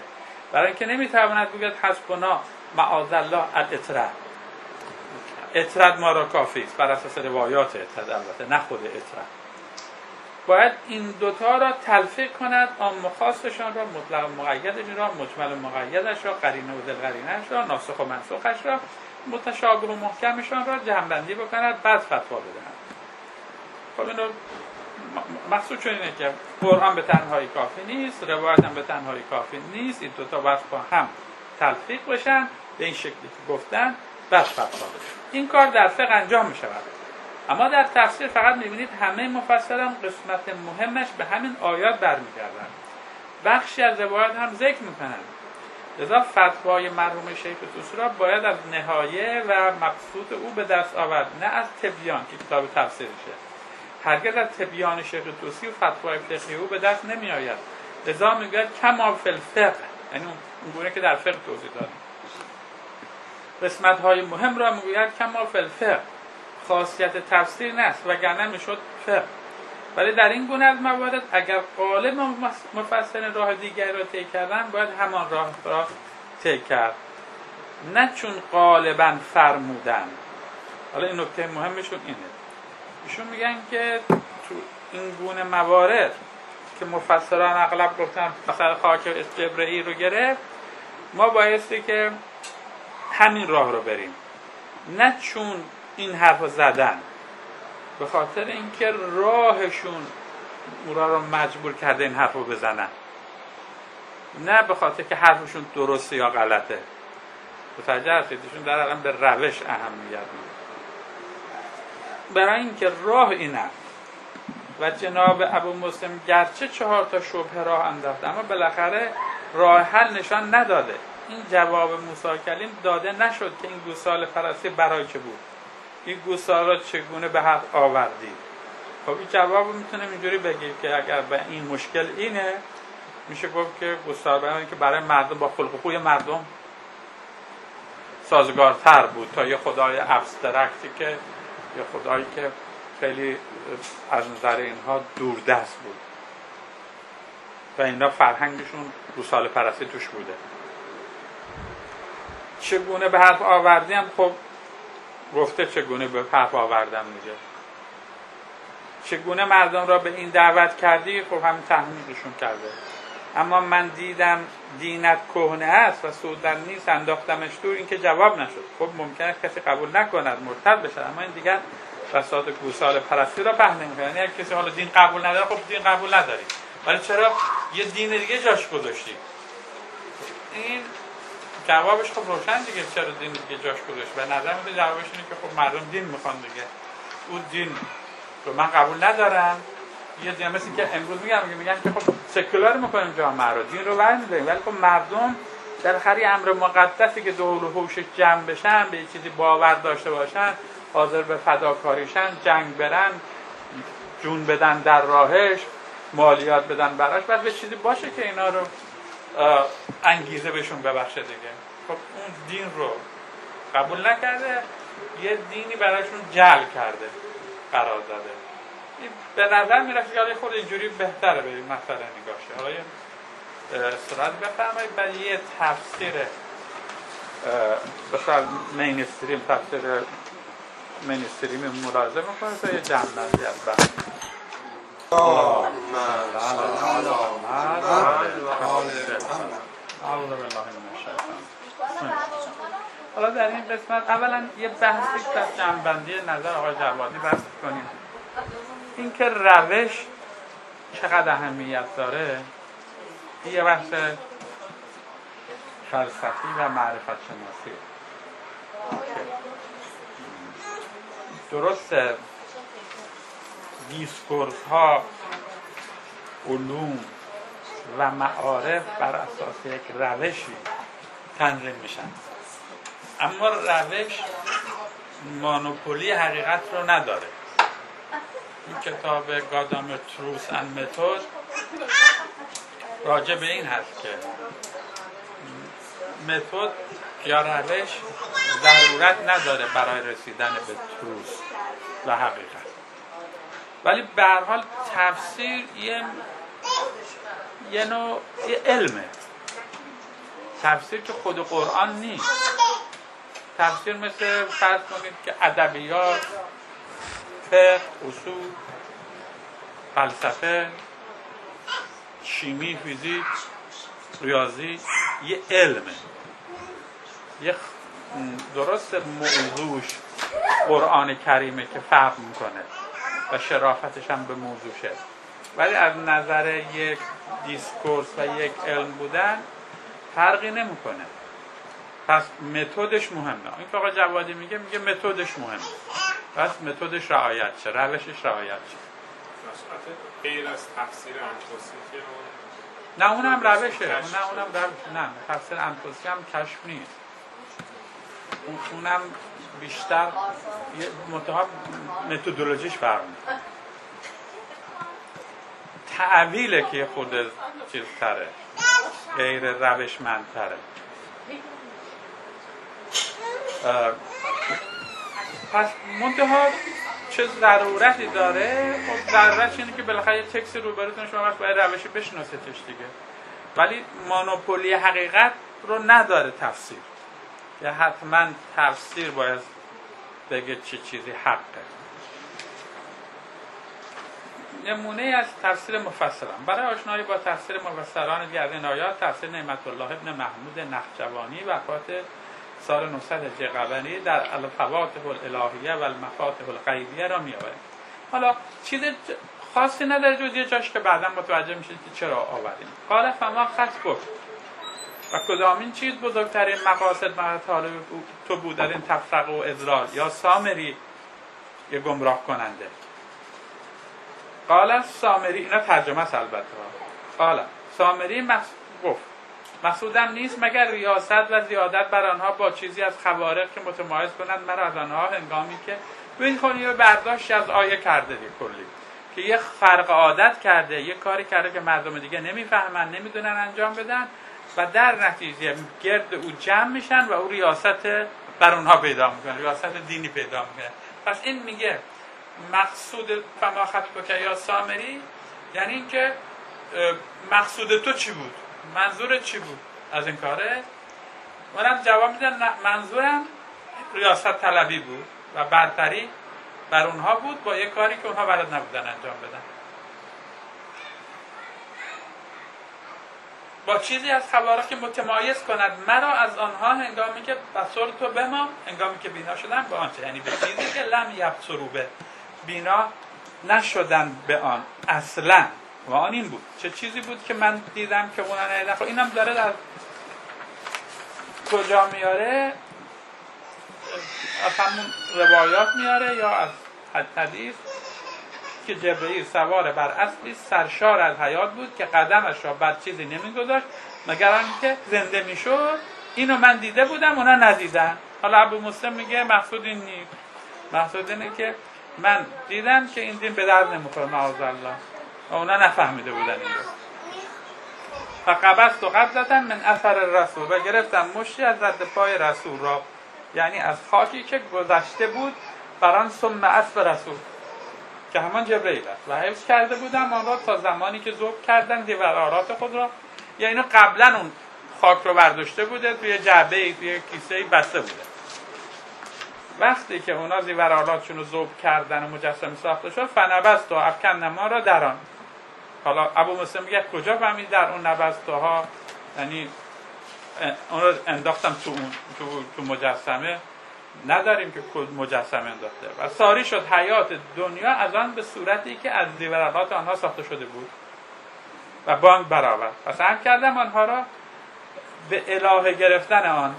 برای اینکه نمیتواند بگوید حسبنا معاذالله الاطرد، اطرد ما را کافی است، بر اساس روایات اطرد، البته نه خود اطرد. باید این دوتا را تلفیق کند، عام و خاصشان را، مطلق و مقیدش را، مجمل و مقیدش را، قرینه و ضدقرینه‌اش را، ناسخ و منسوخش را، متشابه و محکمشان را جمع‌بندی بکند، بعد فتوا بدهد. خب اینو مقصود چون اینه که قرآن به تنهایی کافی نیست، روایت هم به تنهایی کافی نیست، این دوتا باید با هم تلفیق بشن به این شکلی که گفتن، بعد فتوا بدهد. این کار در فقه انجام می شود. اما در تفسیر فقط می‌بینید همه مفسران قسمت مهمش به همین آیات برمیگردند. بخشی از روایات هم ذکر می‌کنند. لذا فتوای مرحوم شیخ طوسی را باید از نهایه و مبسوط او به دست آورد، نه از تبیان که کتاب تفسیرشه. هرگز از تبیان شیخ طوسی و فتوای فقهی او به دست نمی‌آید. لذا میگه کما فی الفقه، یعنی اون گونه که در فقه توضیح دادیم. قسمت‌های مهم را میگوید کما فی الفقه، خاصیت تفسیر نیست وگرنه میشد فقه. ولی در این گونه از موارد اگر قالب مفسرین راه دیگری را طی کردن، باید همان راه را طی کرد، نه چون غالبا فرمودن. حالا این نکته مهمشون اینه، ایشون میگن که تو این گونه موارد که مفسران اغلب گفتن مثلا خاک جبرئیل رو گرفت، ما بایستی که همین راه رو بریم، نه چون این حرف زدن، به خاطر اینکه راهشون اونها رو مجبور کرده این حرف رو بزنن، نه به خاطر که حرفشون درسته یا غلطه. متوجه هستید؟ ایشون در الان به روش اهمیت میده، برای اینکه راه اینه. و جناب ابو مسلم گرچه 4 تا شبهه راه انداخت، اما بالاخره راه حل نشان نداده. این جواب موسی کلیم داده نشد که این گوساله پرستی برای چه بود، این گوساله را چگونه به حق آوردید. خب این جواب میتونیم اینجوری بگیم که اگر به این مشکل اینه، میشه گفت که گوساله که برای مردم با خلق و خوی مردم سازگارتر بود تا یه خدای ابسترکتی که یه خدایی که خیلی از نظر اینها دوردست بود و اینا فرهنگشون گوساله پرستی توش بوده. چگونه به حرف آوردیم؟ خب گفته چگونه به حرف آوردم میگه. چگونه مردم را به این دعوت کردی؟ خب همین تحمیلشون کرده. اما من دیدم دینت کهنه است و سودن نیست، انداختمش دور. این که جواب نشد. خب ممکنه کسی قبول نکند، مرتد بشه، اما این دیگر بساط گوساله پرستی را پهن نمی‌کنه. یعنی اگه کسی حالا دین قبول نداره، خب دین قبول نداری، ولی چرا یه دین دیگه جاش گذاشتی؟ این جوابش خب روشن دیگه، چرا دین دیگه جاش گذاشت. به نظر میاد جوابش اینه که خب مردم دین میخوان دیگه، اون دین رو من قبول ندارم. یه دین مثل که امروز میگن که خب سکولار میکنیم جامعه رو، دین رو برمی‌داریم، ولی خب مردم در خری امر مقدسی که دور و حوش جمع بشن، به چیزی باور داشته باشن، حاضر به فداکاریشن، جنگ برن، جون بدن در راهش، مالیات بدن براش، بعد به چیزی باشه که اینا رو انگیزه بهشون ببخشه دیگه. خب اون دین رو قبول نکرده، یه دینی براشون جعل کرده، قرار داده. به نظر میرسه که خود اینجوری بهتره به این مسئله نگاه شه. حالا یه استراد بفرمایید، بعد یه تفسیر بسیار مینستریم، تفسیر مینستریمی ملاحظه میکنه تا یه جمع‌بندی از بحث. حالا در این قسمت اولا یه بحثی که از جمع‌بندی نظر آقای جوادی بحث کنیم، این که روش چقدر اهمیت داره. یه بحث فلسفی و معرفت شناسی. درسته دیسکورس ها، علوم و معارف بر اساس یک روشی تنظیم میشن، اما روش مانوپولی حقیقت رو نداره. این کتاب گادام تروث اند متد راجع به این هست که متد یا روش ضرورت نداره برای رسیدن به تروث و حقیقت، ولی به هر حال تفسیر یه نوع علمه. تفسیر که خود قرآن نیست. تفسیر مثل فرض کنید که ادبیات، فقه، اصول، فلسفه، شیمی، فیزیک، ریاضی یه علمه، یه درست موضوعش قرآن کریمه که فرق میکنه و شرافتش هم به موضوعشه، ولی از نظر یک دیسکورس و یک علم بودن فرقی نمیکنه. پس متدش مهمه. این که آقا جوادی میگه متدش مهمه، پس متدش رعایت شه، روشش رعایت شه. غیر از تفسیر انتوسی نه اونم روشه، نه تفسیر انتوسی هم کشف نیست، اونم بیشتر متدولوژیش فرق میکنه. تعویله که خود چیز تره، غیر روشمند تره. پس منتها چه ضرورتی داره؟ خب ضرورتش اینه که بالاخره یه تکست روبروتون شما وقت باید روشی بشناستش دیگه، ولی مونوپولی حقیقت رو نداره تفسیر، یا حتما تفسیر باید بگه چه چیزی حقه. نمونه از تفسیر مفسران برای آشنایی با تفسیر مفسران دیگر از این آیات، تفسیر نعمت الله ابن محمود نخجوانی وفات سال 900 هجری قمری در الفواتح الالهیه و المفاتح الغیبیه را می‌آوریم. حالا چیز خاصی نداره جز یه جاش که بعدا متوجه میشید که چرا آوردیم. قال فما خطبک، و کدامین چیز بزرگترین مقاصد برای طالب تو بود در این تفرقه و اضلال، یا سامری یه گمراه کننده؟ قال سامری، اینا ترجمه است البته، قال سامری گفت مقصودم نیست مگر ریاست و زیادت بر آنها با چیزی از خوارق که متمایز کنند مرا از آنها، هنگامی که ببین کنی و برداشت از آیه کرده دی کلی که یه خرق عادت کرده، یه کاری کرده که مردم دیگه نمیفهمن، نمیدونن انجام بدن و در نتیجه گرد او جمع میشن و او ریاست بر اونها پیدا میکنه، ریاست دینی پیدا میکنه. پس این میگه مقصود فما خطبک یا سامری، یعنی اینکه مقصود تو چی بود، منظورت چی بود از این کاره؟ منم جواب میدن منظورم ریاست طلبی بود و برتری بر اونها بود با یک کاری که اونها بلد نبودن انجام بدن، با چیزی از خوارق که متمایز کند مرا از آنها، هنگامی که بصر تو به ما، هنگامی که بینا شدن به آنچه، یعنی به چیزی که لم یبصروا به، بینا نشدن به آن اصلا. و آن این بود، چه چیزی بود که من دیدم که اونا ندیدن. خب اینم داره در کجا میاره؟ از همون روایات میاره یا از حدیث که جبرئیل سوار بر اسبی سرشار از حیات بود که قدمش را بر چیزی نمیگذاشت مگر آنکه زنده میشد. اینو من دیده بودم اونا ندیدن. حالا ابو مسلم میگه مقصود این نیست، مقصود اینه که من دیدم که این دین به درد نمیخوره معاذالله و اونا نفهمیده بودن این رو. فقبضت قبضة من اثر الرسول، و گرفتم مشتی از رد پای رسول را، یعنی از خاکی که گذشته بود بران ثم اسب رسول که همان جبرئیل است و حفظ کرده بودم آن را تا زمانی که ذوب کردن دیورارات خود را. یا اینو قبلا اون خاک رو برداشته بوده توی جعبه، توی کیسه بسته بوده. وقتی که اونا زیورالاتشون رو ذوب کردن و مجسمه ساخته شد، فنبذت و افکندم آن را در آن. حالا ابو مسلم میگه کجا فهمید در اون نبذتها؟ یعنی اون رو انداختم تو مجسمه، نداریم که مجسمه انداخته. و ساری شد حیات دنیا از آن به صورتی که از زیورالات آنها ساخته شده بود و بانگ برآورد. پس هم کردم آنها را به الهه گرفتن آن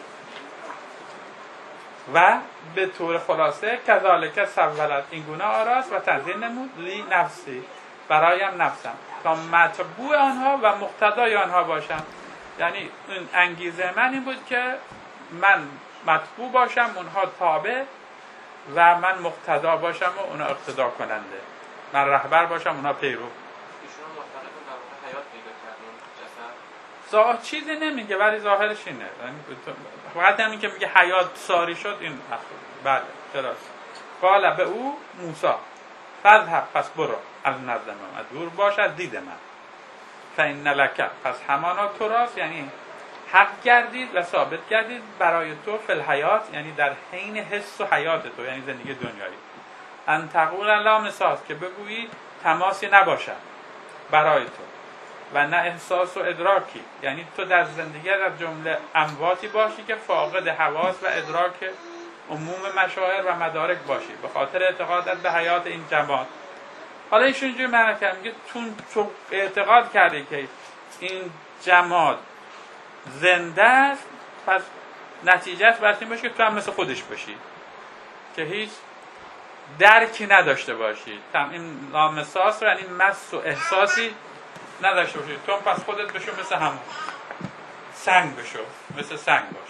و به طور خلاصه کذالک سولت، این گونه آراست و تنظیم نمود لی نفسی، برایم نفسم، تا متبوع آنها و مقتدای آنها باشم. یعنی این انگیزه من این بود که من متبوع باشم، اونها تابع، و من مقتدا باشم و اونها اقتدا کننده، من رهبر باشم اونها پیرو. چیزی نمیگه ولی ظاهرش اینه، فقط همین که میگه حیات ساری شد این بله چراست. قال به او موسی فذهب، پس برو، از نزد من دور باش از دید من، فإن لک، پس همانا تو راست، یعنی حق گردید و ثابت گردید برای تو فی الحیات، یعنی در حین حس و حیات تو، یعنی زندگی دنیایی. ان تقول لا مساس، که بگویی تماسی نباشد برای تو، و نه احساس و ادراکی، یعنی تو در زندگی در جمله امواتی باشی که فاقد حواس و ادراک عموم مشاعر و مدارک باشی به خاطر اعتقادت به حیات این جماد. حالا ایشون اینجوری معنی کرد، میگه تو اعتقاد کردی که این جماد زنده است، پس نتیجهش باید این باشه که تو هم مثل خودش باشی، که هیچ درکی نداشته باشی. این لامساس رو یعنی مس و احساسی نداشته باشی، تو هم پس خودت بشو مثل همون سنگ بشو، مثل سنگ باش.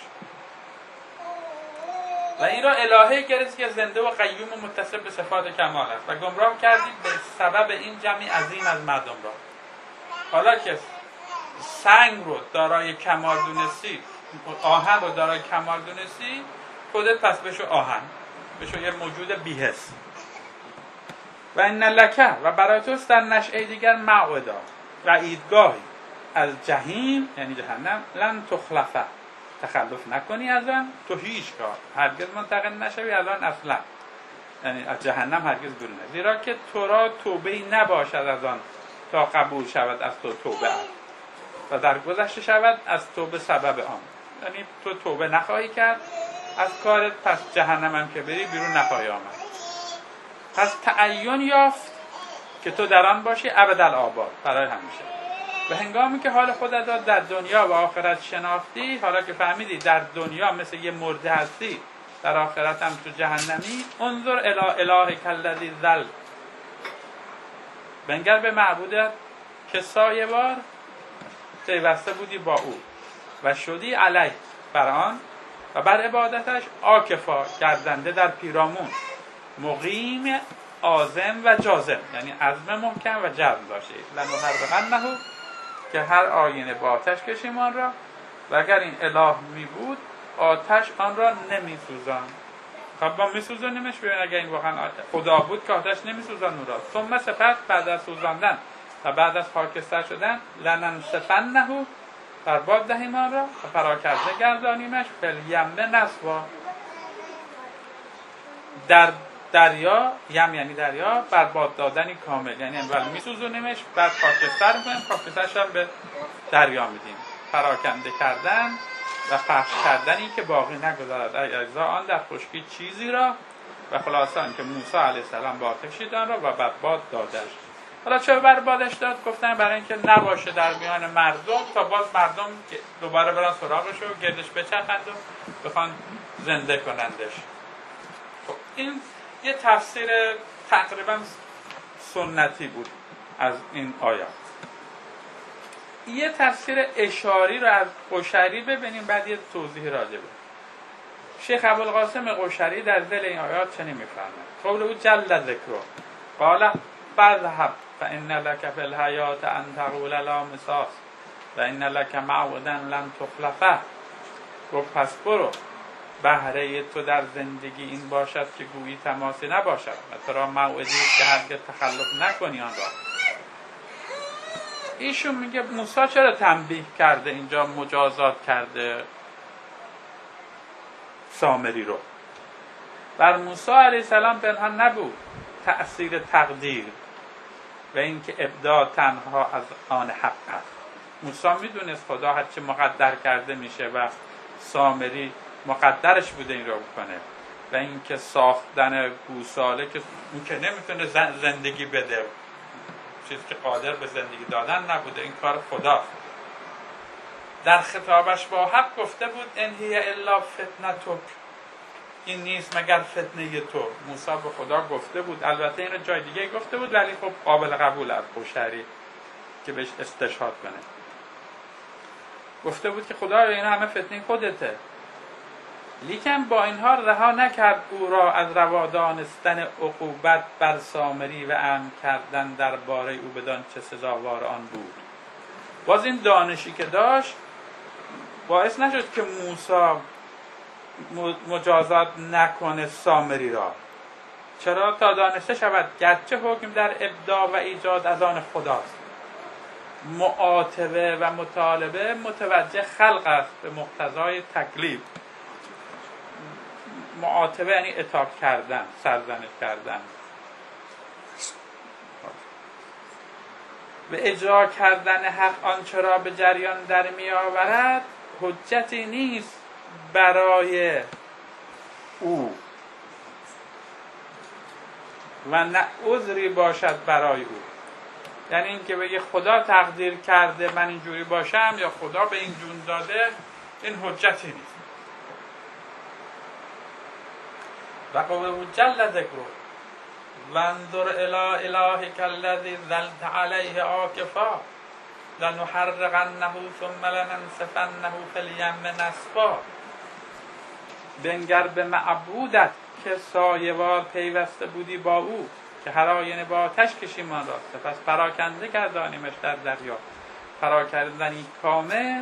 و این را الهه گرفت که زنده و قیوم و متصل به صفات کمال است و گمراه کردید به سبب این جمعی عظیم از مردم را. حالا که سنگ رو دارای کمال دونستی، آهن رو دارای کمال دونستی، خودت پس بشو آهن، بشو یه موجود بی‌حس. و این لکه، و برای توست در نشعه دیگر موعدا و ایدگاهی از جهیم، یعنی جهنم، لن تخلفه، تخلف نکنی از آن، تو هیچگاه هرگز منتقل نشوی از آن اصلا، یعنی از جهنم هرگز بیرون نشوی، زیرا که تو را توبه‌ای نباشد از آن تا قبول شود از تو توبه و در گذشته شود از توبه سبب آن، یعنی تو توبه نخواهی کرد از کارت، پس جهنم هم که بری بیرون نخواهی آمد. پس تعین یافت که تو در آن باشی ابدالآباد، برای همیشه. و هنگامی که حال خودت را در دنیا و آخرت شناختی، حالا که فهمیدی در دنیا مثل یه مرده هستی، در آخرت هم تو جهنمی، انظر الی الهک الذی ظل، بنگر به معبودت که سایه‌وار پیوسته بودی با او و شدی علیه بر آن و بر عبادتش عاکفا، گردنده در پیرامون، مقیم عازم و جازم، یعنی عزم محکم و جزم داشته. لنحرقنه، که هر آینه با آتش کشیم آن را، و اگر این اله می بود آتش آن را نمی سوزان. خب ما می سوزانیمش، ببین اگر این واقعا خدا بود که آتش نمی سوزان اون را. ثم سپس بعد از سوزاندن و بعد از خاکستر شدن، لننسفنه، برباد دهیم آن را و فراکرده گردانیمش، فالیم نسوا، در دریا، یم یعنی دریا، برباد دادنی کامل، یعنی اول میسوزونیمش، بعد خاکستر میکنیم، خاکسترش هم به دریا میدیم. پراکنده کردن و پخش کردنی که باقی نگذارد اجزا آن در خشکی چیزی را، و خلاصه آن که موسی علیه السلام با آتش دید را و برباد دادش. حالا چرا بربادش داد؟ گفتن برای اینکه نباشه در میان مردم، تا باز مردم دوباره برن سراغش و گردش بچرخند و بخوان زنده کنندش. خب این یه تفسیر تقریبا سنتی بود از این آیات. یه تفسیر اشاری رو از قشیری ببینیم، بعد یه توضیح راجبه. شیخ ابوالقاسم قشیری در ذیل این آیات چنین می‌فرماید: قول او جل ذکره قال فاذهب فان لك فی الحیات ان تقول لا مساس و ان لك موعدا لن تخلفه. گفت پس برو، بهره تو در زندگی این باشد که گویی تماسی نباشد و تو را موعدی که هرگز تخلف نکنی آن را. ایشون میگه موسی چرا تنبیه کرده اینجا، مجازات کرده سامری رو؟ بر موسی علیه السلام پنهان نبود تأثیر تقدیر و اینکه ابداع تنها از آن حق است. موسی میدونست خدا هرچی مقدر کرده میشه و سامری مقدرش بوده این رو بکنه، و اینکه ساختن گوساله که اون که نمیتونه زندگی بده، چیزی که قادر به زندگی دادن نبوده، این کار خداست. در خطابش با حق گفته بود ان هی الا فتنتک، این نیست مگر فتنه تو. موسی به خدا گفته بود، البته این جای دیگه گفته بود ولی خب قابل قبول از قشیری که بهش استشهاد کنه. گفته بود که خدا این همه فتنه خودته، لیکن با این حال رها نکرد او را از روا دانستن عقوبت بر سامری و امر کردن درباره او بدان چه سزاوار آن بود. باز این دانشی که داشت باعث نشد که موسی مجازات نکنه سامری را. چرا؟ تا دانسته شود گرچه حکم در ابداع و ایجاد از آن خداست، معاتبه و مطالبه متوجه خلق است به مقتضای تکلیف. معاتبه یعنی عتاب کردن، سرزنش کردن. به اجرا کردن حق آنچه را به جریان در می آورد حجتی نیست برای او و نه عذری باشد برای او. یعنی این که بگه خدا تقدیر کرده من اینجوری باشم یا خدا به این جون داده، این حجتی نیست. و قوله جل ذکره وانظر الی الهک الذی ظلت علیه عاکفا لنحرقنه ثم لننسفنه فی الیم نسفا. بنگر به معبودت که سایه‌وار پیوسته بودی با او، که هر آینه با آتش کشیمان را، سپس پراکنده گردانیمش در دریا. پراکندنی کامل.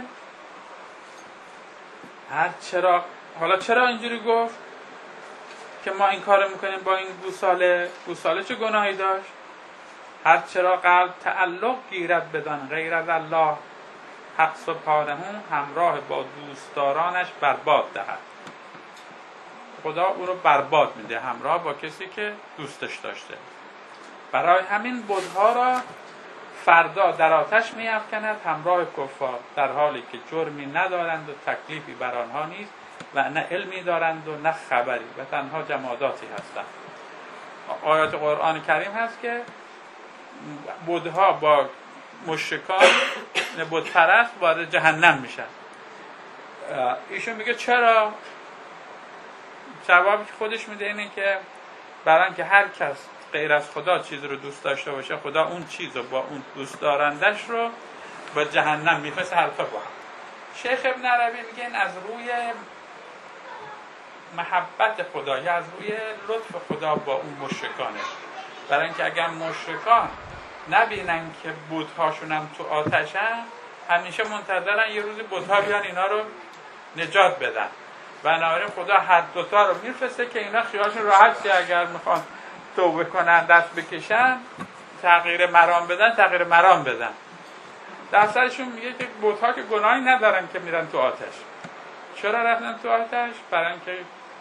حالا چرا اینجوری گفت که ما این کار میکنیم با این گوساله چه گناهی داشت؟ هر چرا قلب تعلق گیرد بدان غیر از الله، حق سبحانه همراه با دوستدارانش برباد دهد. خدا او رو برباد میده همراه با کسی که دوستش داشته. برای همین بت‌ها را فردا در آتش می‌افکند همراه کفار، در حالی که جرمی ندارند و تکلیفی بر آنها نیست و نه علمی دارند و نه خبری و تنها جماداتی هستند. آیات قرآن کریم هست که بت‌ها با مشرکان بت پرست وارد جهنم میشن. ایشون میگه چرا؟ جوابی که خودش میده اینه که برای اینکه هر کس غیر از خدا چیز رو دوست داشته باشه، خدا اون چیز رو با اون دوست دارندش رو با جهنم میفرسته هر تا با هم. شیخ ابن عربی میگه این از روی محبت خدا یا از روی لطف خدا با اون مشرکانه. برای اینکه اگر مشرکان نبینن که بت‌هاشون هم تو آتشن، همیشه منتظرن یه روزی بت‌ها بیان اینا رو نجات بدن. بنابراین خدا هر دوتا رو میفرسته که اینا خیالشون راحت شه، اگر میخوان توبه کنن دست بکشن تغییر مرام بدن. در سرشون میگه که بت‌ها که گناهی ندارن که میرن تو آتش. چرا رفتن تو آتش؟ برای اینکه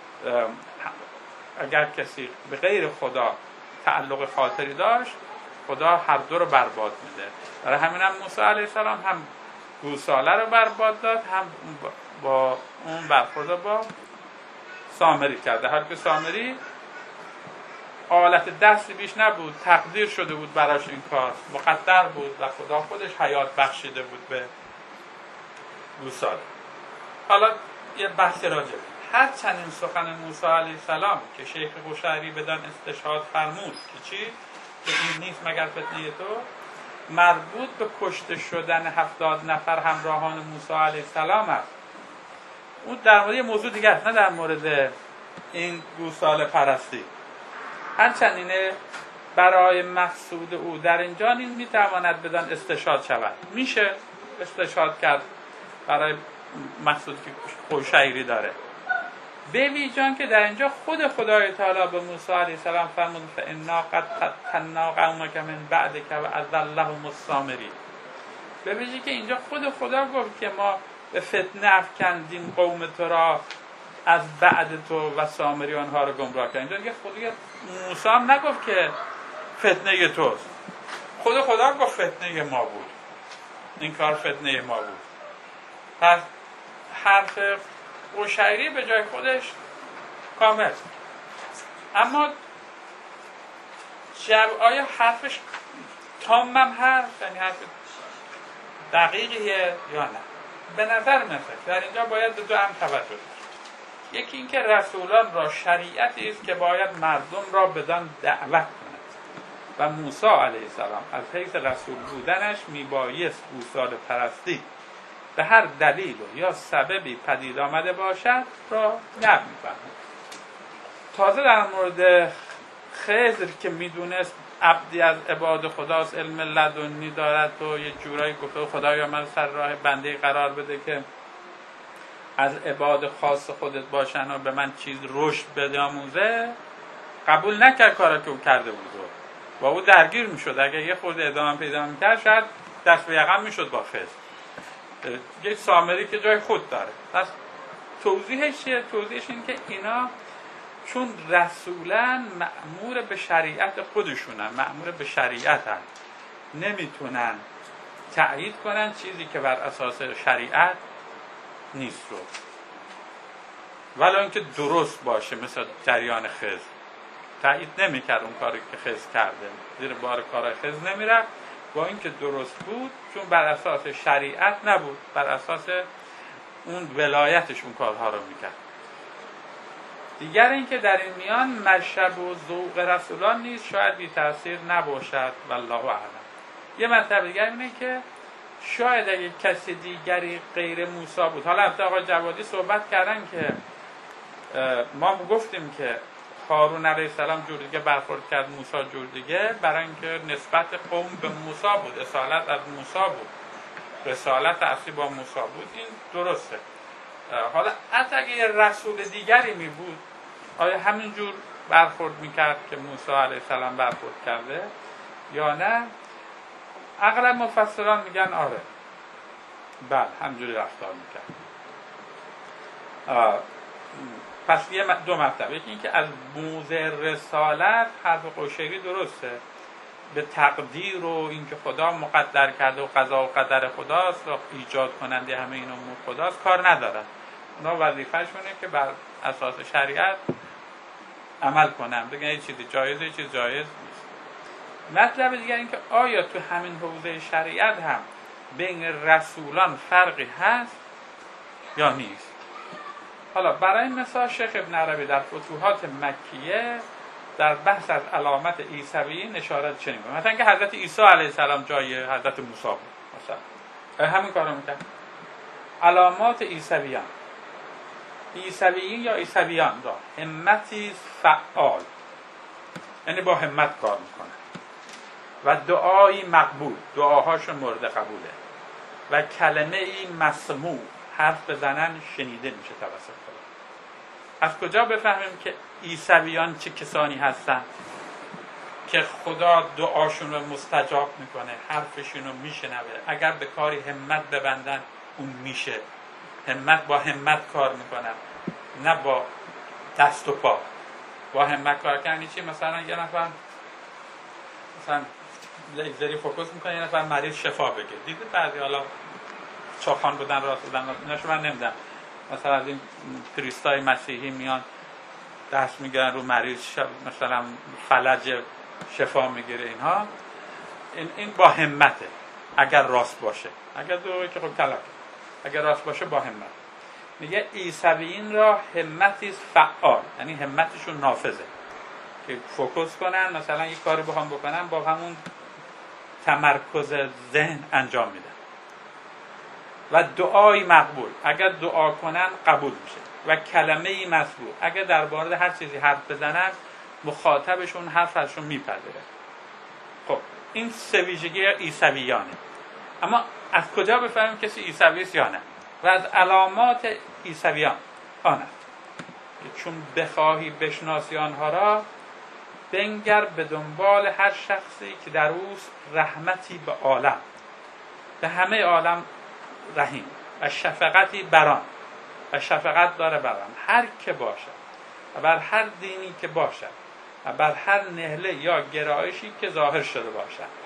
اگر کسی به غیر خدا تعلق خاطری داشت، خدا هر دو رو برباد میده. برای همین هم موسی علیه السلام هم گوساله رو برباد داد، هم با اون برخورد با سامری کرده. حالی که سامری آلت دستی بیش نبود، تقدیر شده بود براش این کار، مقدر بود و خدا خودش حیات بخشیده بود به گوساله. حالا یه بحث راجع هر چنین سخن موسی علیه السلام که شیخ قشیری بدان استشهاد فرمود که چی؟ که این نیست مگر فتنه تو، مربوط به کشته شدن 70 نفر همراهان موسی علیه السلام است. اون در مورد یه موضوع دیگه است، نه در مورد این گوساله پرستی. هرچندینه برای مقصود او در اینجا نیز میتواند بدان استشهاد شود. میشه استشهاد کرد برای مقصود که قشیری داره. به ویژان که در اینجا خود خدای تعالی به موسی علیه السلام فرمود فانا قد فتنا قومک من بعدک و اضلهم السامری. به ویژه که اینجا خود خدا گفت که ما به فتنه افکندیم قوم تو را از بعد تو و سامری آنها رو گمراه کردیم. اینجا دیگه خود موسی هم نگفت که فتنه توست، خود خدا گفت فتنه ما بود، این کار فتنه ما بود. پس حرف قشیری به جای خودش کامل. اما آیا حرفش تام هم هست؟ یعنی حرف دقیقیه یا نه؟ به نظر من در اینجا باید به دو هم توجه داشت. یکی اینکه رسولان را شریعتی است که باید مردم را بدان دعوت کند و موسی علیه السلام از حیث رسول بودنش میبایست گوساله پرستی به هر دلیل یا سببی پدید آمده باشد را نمی‌فهمد. تازه در مورد خضر که میدونست عبدی از عباد خداست، علم لدنی دارد و یه جورایی گفته خدایا من سر راه بنده قرار بده که از عباد خاص خودت باشن و به من چیز رشد بده آموزه، قبول نکرد کاری که او کرده بود. با او درگیر میشد. اگه یه خورده ادامه پیدا میکرد شاید دست به یقم میشد با خضر. یک سامری که جای خود داره. پس توضیحش چیه؟ توضیحش این که اینا چون رسولا مأمور به شریعت خودشونن، مأمور به شریعتن، نمیتونن تأیید کنن چیزی که بر اساس شریعت نیست رو، ولی اینکه درست باشه. مثل جریان خضر تأیید نمیکرد اون کاری که خضر کرده، زیر بار کار خضر نمیرفت، با اینکه درست بود چون بر اساس شریعت نبود، بر اساس اون ولایتش اون کارها رو میکرد. دیگر اینکه در این میان مشرب و ذوق رسولان نیست شاید بی تأثیر نباشد والله اعلم. یه مطلب دیگر اینه که شاید اگه کسی دیگری غیر موسی بود، حالا البته آقای جوادی صحبت کردن که ما گفتیم که هارون علیه السلام جور دیگه برخورد کرد، موسی جور دیگه، برای اینکه نسبت قوم به موسی بود، اصالت از موسی بود، رسالت اصلی با موسی بود. این درسته. حالا حتی اگه یه رسول دیگری می بود آیا همین جور برخورد میکرد که موسی علیه السلام برخورد کرده یا نه؟ اغلب مفسران میگن آره، بله همینجوری رفتار میکرد. پس دو مطلب، یکی این که از موضع رسالت حرف قشیری درسته، به تقدیر و اینکه خدا مقدر کرده و قضا و قدر خداست و ایجاد کننده همه این امور خداست کار ندارن. اونا وظیفه‌شونه که بر اساس شریعت عمل کنن، بگن یه چیزی جایزه یه چیز جایز نیست. مطلب دیگر این که آیا تو همین حوزه شریعت هم بین رسولان فرقی هست یا نیست؟ حالا برای مثال شیخ ابن عربی در فتوحات مکیه در بحث از علامت عیسویین اشاره چنین بود، مثلا که حضرت عیسی علیه السلام جای حضرت موسی بود، مثلا همین کارو میکرد. علامات عیسویان یا عیسویان را همتی فعال، یعنی با همت کار میکنه، و دعایی مقبول، دعاهاشون مورد قبوله، و کلمه ای مسموع، حرف بزنن شنیده میشه توسط خدا. از کجا بفهمیم که عیسویان چه کسانی هستن که خدا دعاشون رو مستجاب میکنه، حرفشون رو میشنوه؟ اگر به کاری همت ببندن اون میشه. همت با همت کار میکنن، نه با دست و پا. با همت کار کردن چی؟ مثلا یه نفر مثلا لیزری فوکوس میکنه، یه نفر مریض شفا بگه. دیده بعضی حالا چاخان بودن راست بودن ایناشو من نمیدم، مثلا از این پریستای مسیحی میان دست میگیرن رو مریض، مثلا فلج شفا میگیره. اینها این با همته اگر راست باشه، اگر دوره که خب کلک، اگر راست باشه با همت. میگه عیسویین را همتی فعال، یعنی همتشون نافذه که فوکوس کنن، مثلا یک کاری بخوام بکنن با همون تمرکز ذهن انجام میدن. و دعای مقبول، اگر دعا کنن قبول میشه. و کلمه ای مسموع، اگر درباره هر چیزی حرف بزنن مخاطبشون حرفشون میپذیره. خب این سه ویژگی عیسویانه. اما از کجا بفهمیم کسی عیسوی است یا نه؟ و از علامات عیسویان آن است چون بخواهی بشناسی آنها را، بنگر به دنبال هر شخصی که در اوست رحمتی به عالم، به همه عالم رحیم، و شفقتی بران، و شفقت داره بران هر که باشد، و بر هر دینی که باشد، و بر هر نهله یا گرایشی که ظاهر شده باشد،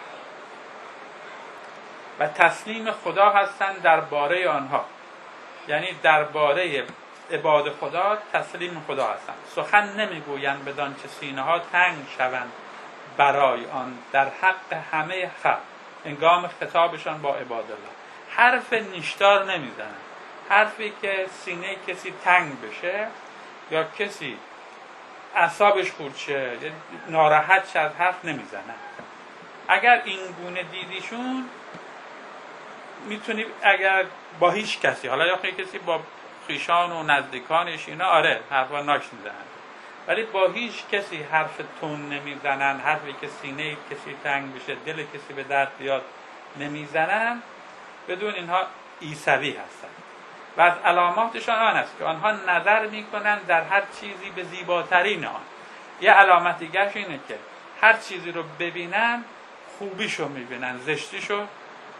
و تسلیم خدا هستند درباره آنها، یعنی درباره عباد خدا تسلیم خدا هستند. سخن نمیگویند بدان چه سینه ها تنگ شوند برای آن در حق همه خلق، هنگام خطابشان با عباد الله. حرف نیشدار نمیزنن، حرفی که سینه کسی تنگ بشه یا کسی اعصابش خورد شه، ناراحت شه، از حرف نمیزنن. اگر این گونه دیدیشون میتونی اگر با هیچ کسی، حالا یا کسی با خویشان و نزدیکانش اینا آره حرفا ناش میزنن، ولی با هیچ کسی حرف تون نمیزنن، حرفی که سینه کسی تنگ بشه، دل کسی به درد بیاد نمیزنن. بدون اینها عیسوی هستن. و از علاماتشان آن است که آنها نظر میکنن در هر چیزی به زیباترین آن. یه علامت دیگرش اینه که هر چیزی رو ببینن خوبیشو میبینن، زشتیشو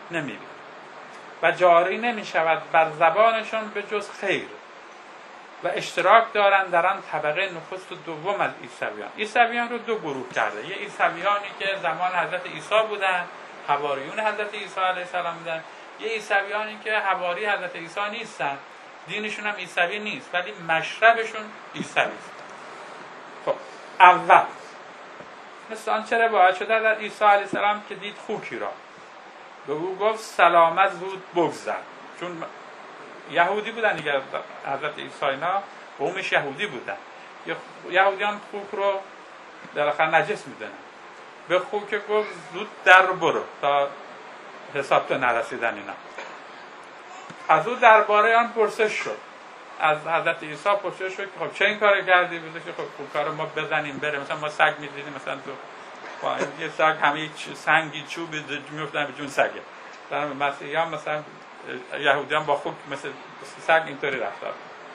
نمیبینیم و جاری نمی شود بر زبانشون به جز خیر و اشتراک دارند در آن طبقه نخست و دوم از عیسویان. عیسویان رو دو گروه کرده. یه عیسویانی که زمان حضرت عیسی بودن، حواریون حضرت عیسی علیه السلام بودن. یه عیسویانی که حواری حضرت عیسی نیستن، دینشون هم عیسوی نیست ولی مشربشون عیسوی است. خب اول مثل آنچه روایت شده در عیسی علیه السلام که دید خوکی را، به او گفت سلامت زود بگذر. چون یهودی بودن دیگه، حضرت عیسی اینا قومش یهودی بودن. یهودیان خوک رو بالاخره نجس میدونن. به خوک گفت زود در برو تا حساب تو نرسیدن اینا. از او درباره آن پرسش شد. از حضرت عیسی پرسش شد که خب چه این کار کردی؟ بوده که خب خوکا رو ما بزنیم بره. مثلا ما سگ میدیدیم، مثلا تو یه سگ همه سنگی چوبی میفتن به جون سگه. در مسیحیان مثلا یهودیان با خوک مثل سگ اینطوری رفتار.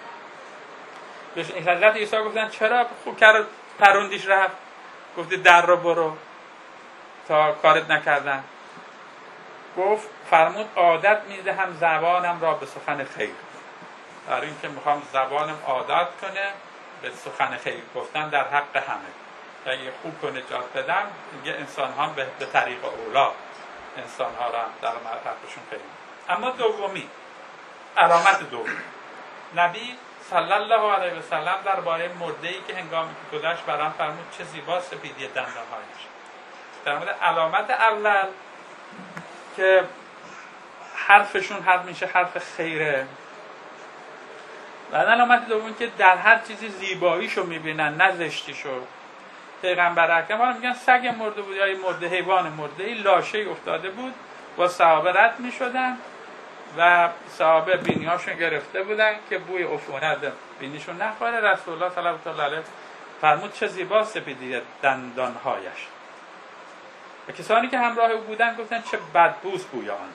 به حضرت عیسی گفتن چرا خوک رو پروندیش رفت؟ گفتی در رو برو تا کارت نکردن. گفت فرمود عادت میدهم زبانم را به سخن خیر. در این که میخوام زبانم عادت کنه به سخن خیر گفتن در حق همه. اگه خوب رو نجات بدم دیگه انسان ها به طریق اولا انسان ها را در حقشون خیر. اما دومی، علامت دومی، نبی صلی الله علیه و سلم درباره مرده‌ای که هنگامی که گذشت برام فرمود چه زیبا سپیدی دندانهایش. در مورد علامت اول که حرفشون حرف میشه حرف خیره، و علامت دوم که در هر چیزی زیباییشو میبینن نه زشتیشو. پیغمبر اکرم میگن سگ مرده بود یا مرده حیوان مرده لاشه افتاده بود با صحابه رد میشدن و صحابه بینیاشون گرفته بودن که بوی عفونت بینیشون نخوره. رسول الله صلی الله علیه فرمود چه زیبا سپیدی دندانهایش. و کسانی که همراه او بودن گفتن چه بدبوست بوی آن.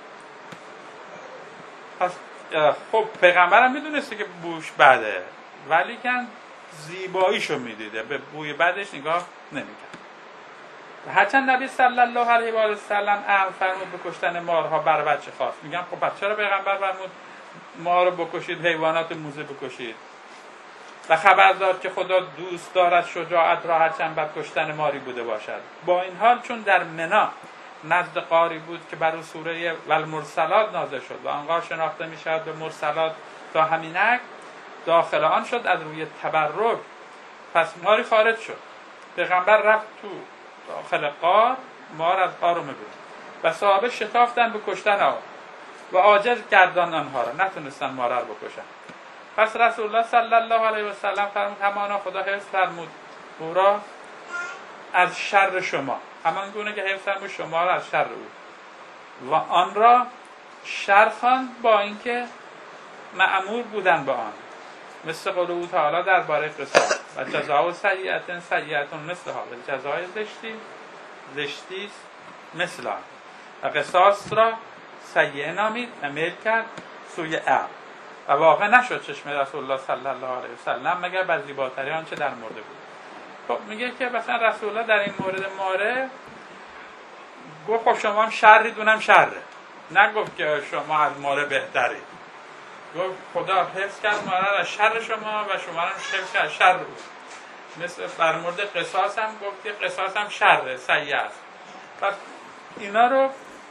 پس خب پیغمبرم میدونسته که بوش بده ولی کن زیباییشو میدیده، به بوی بدش نگاه نمیکرد. هرچند نبی صلی الله علیه و سلم امر فرمود به کشتن مارها بر بچه خواست. میگم خب پس چرا پیغمبر فرمود مار رو بکشید، حیوانات موذی بکشید؟ و خبر داد که خدا دوست دارد شجاعت را هرچند بر کشتن ماری بوده باشد. با این حال چون در منا نزد قاری بود که بر او سوره والمرسلات نازل شد و آنقدر شناخته می شود به مرسلات تا همینک داخل آن شد از روی تبرک، پس ماری خارج شد. پیغمبر رفت تو داخل قار، مار از قار رو می‌بینه و صحابه شتافتن به کشتن آن و عاجز گردان آنها را، نتونستن مار رو بکشن. پس رسول الله صلی الله علیه و سلم فرمود همانا خدا حفظ فرمود او را از شر شما، همان گونه که حفظ فرمود شما را از شر او، و آن را شر خواند با اینکه مأمور بودن با آن، مثل قول او تعالی درباره قصاص و جزاء سیئة سیئة مثلها، و جزای زشتی مثل آن، و قصاص را سیئه نامید و میل کرد سوی عقل و واقع نشد چشم رسول الله صلی الله علیه و سلم مگر بر زیباتری آنچه در مرده بود. خب میگه که مثلا رسول الله در این مورد ماره گفت خب شما هم شرید اونم شره، نگفت که شما از ماره بهترید. گفت خدا حفظ کرد ماره از شر شما و شما هم حفظ کرد شر بود. مثل بر مورد قصاص هم گفت که قصاص هم شره، سیئه است. پس اینا رو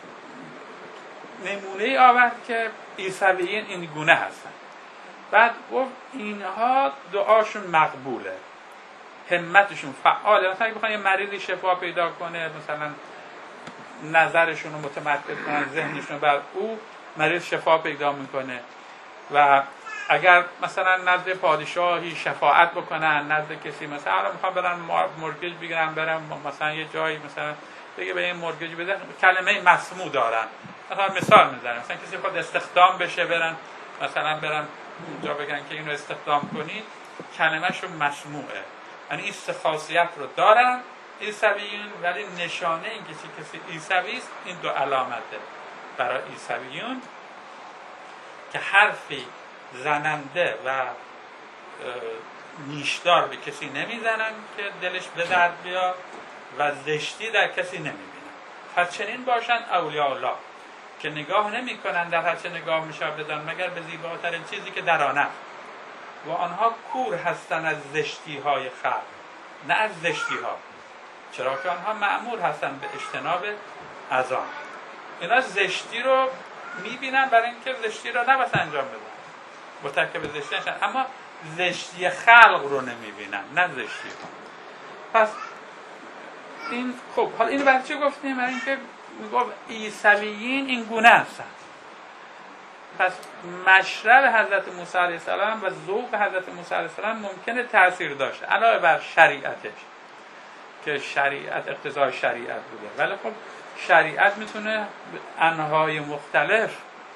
نمونه آورد که عیسویین این گونه هستن. بعد گفت اینها دعاشون مقبوله، همتشون فعاله. مثلا اگه بخوان یه مریضی شفا پیدا کنه، مثلا نظرشون رو متمرکز کنن، ذهنشون بر او، مریض شفا پیدا میکنه. و اگر مثلا نزد پادشاهی شفاعت بکنن، نزد کسی مثلا میخوان برن مورگج بگیرن، برن مثلا یه جایی مثلا بگه به این مورگج بده، کلمه مسموع دارن. مثال میزنم، مثلا کسی خود استخدام بشه، برن مثلا برن اونجا بگن که اینو استخدام کنید، کلمه‌شون مسموعه. یعنی این خاصیت رو دارن عیسویون، ولی نشانه این کسی عیسوی است این دو علامته برای عیسویون، که حرفی زننده و نیشدار به کسی نمیزنن که دلش به درد بیاد و زشتی در کسی نمیبینن. پس چنین باشن اولیاء الله که نگاه نمی کنند در هرچه نگاه می شود بدان مگر به زیباترین چیزی که در آن است و آنها کور هستند از زشتی های خلق، نه از زشتی ها، چرا که آنها مأمور هستند به اجتناب از آن. اینا زشتی رو میبینن برای اینکه زشتی رو نباید انجام بدن، مرتکب زشتی نشن، اما زشتی خلق رو نمیبینن، نه زشتی ها. پس این خب حالا اینو برای چی گفتیم؟ برای اینکه میگم عیسویین این گونه هستن. پس مشرب حضرت موسی علیه السلام و ذوق حضرت موسی علیه السلام ممکنه تأثیر داشته علاوه بر شریعتش که شریعت اقتضای شریعت بوده، ولی خب شریعت میتونه انواع مختلف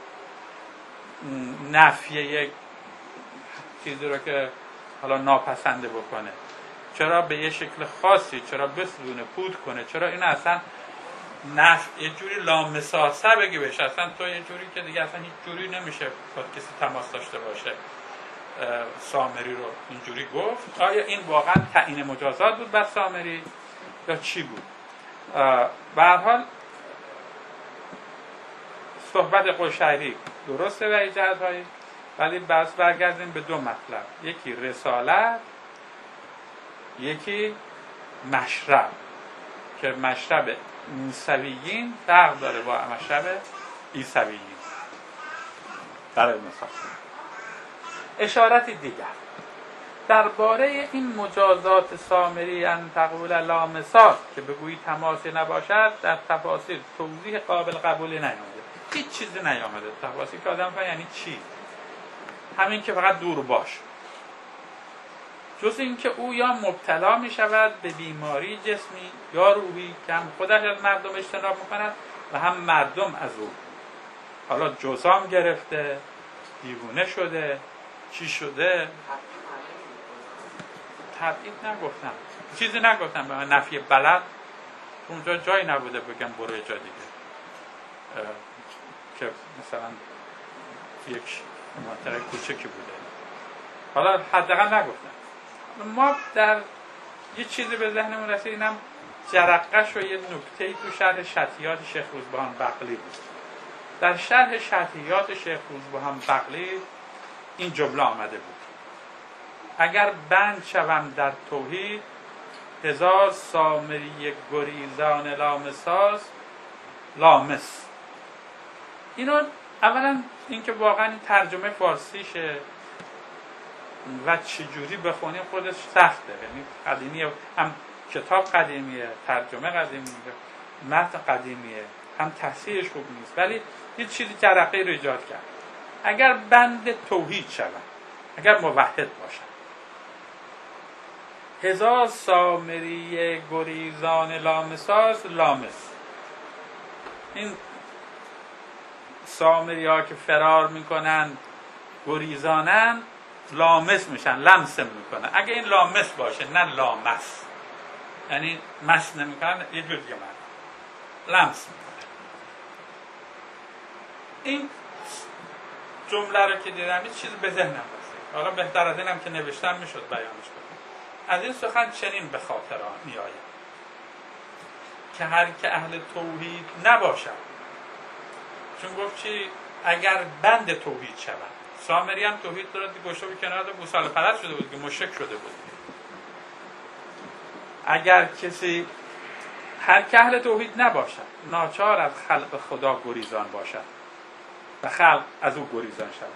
نفی یک چیزی رو که حالا ناپسنده بکنه، چرا به یه شکل خاصی، چرا بسونه پود کنه، چرا این اصلا یه جوری لامساسه بگی بشه، اصلا تو یه جوری که دیگه اصلا هیچ جوری نمیشه با کسی تماس داشته باشه. سامری رو اینجوری گفت. آیا این واقعا تعیین مجازات بود بر سامری یا چی بود؟ به هر حال صحبت قشیری درسته و ایجادهایی، ولی بس برگردیم به دو مطلب، یکی رسالت، یکی مشرب، که مشرب موسویین فرق داره با مشرب عیسویین. برای مثال اشارتی دیگر درباره این مجازات سامری ان تقول لامسات که بگویی تماسی نباشد در تفاسیر توضیح قابل قبولی نیامده، هیچ چیزی نیامده. تفاسیر که آدم یعنی چی؟ همین که فقط دور باش، جز این که او یا مبتلا می شود به بیماری جسمی یا روحی که هم خودش از مردم اجتناب می کند و هم مردم از او. حالا جزام گرفته، دیوونه شده، چی شده؟ تبعید نگفتم، چیزی نگفتم، به من نفی بلد اونجا جایی نبوده بگم برو جا دیگه، که مثلا یک منطقه کوچکی بوده. حالا حداقل نگفتم. ما در یه چیزی به ذهنمون رسید، اینم جرقش و یه نکته‌ای تو شرح شطحیات شیخ روزبهان بقلی بود. در شرح شطحیات شیخ روزبهان بقلی این جمله آمده بود: اگر بند شوم در توحید، هزار سامری گریزان لامساز لامس. اینو اولا اینکه واقعا ترجمه فارسیشه و چجوری بخونیم خودش سخته، یعنی قدیمیه، هم کتاب قدیمیه، ترجمه قدیمیه، متن قدیمیه، هم تصحیحش خوب نیست، ولی یه چیزی جرقه رو ایجاد کرد. اگر بند توحید شوم، اگر موحد باشم، هزار سامری گریزان لامساز لامس. این سامری ها که فرار میکنن، گریزانن، لامس میشن، لمس میکنن. اگه این لامس باشه نه لامس، یعنی مس نمیکنن، یه جور دیگه لمس میکنن. این جمله رو که دیدم یه چیز به ذهنم رسید، حالا بهتر از اینم که نوشتم میشد بیانش کنم. از این سخن چنین به خاطر میآید که هر که اهل توحید نباشد، چون گفت چی؟ اگر بند توحید شود. سامری هم توحید رو گوشه به کنار داد، گوساله پرست شده بود که مشرک شده بود. اگر کسی هر که اهل توحید نباشد، ناچار از خلق خدا گریزان باشد و خلق از او گریزان شود.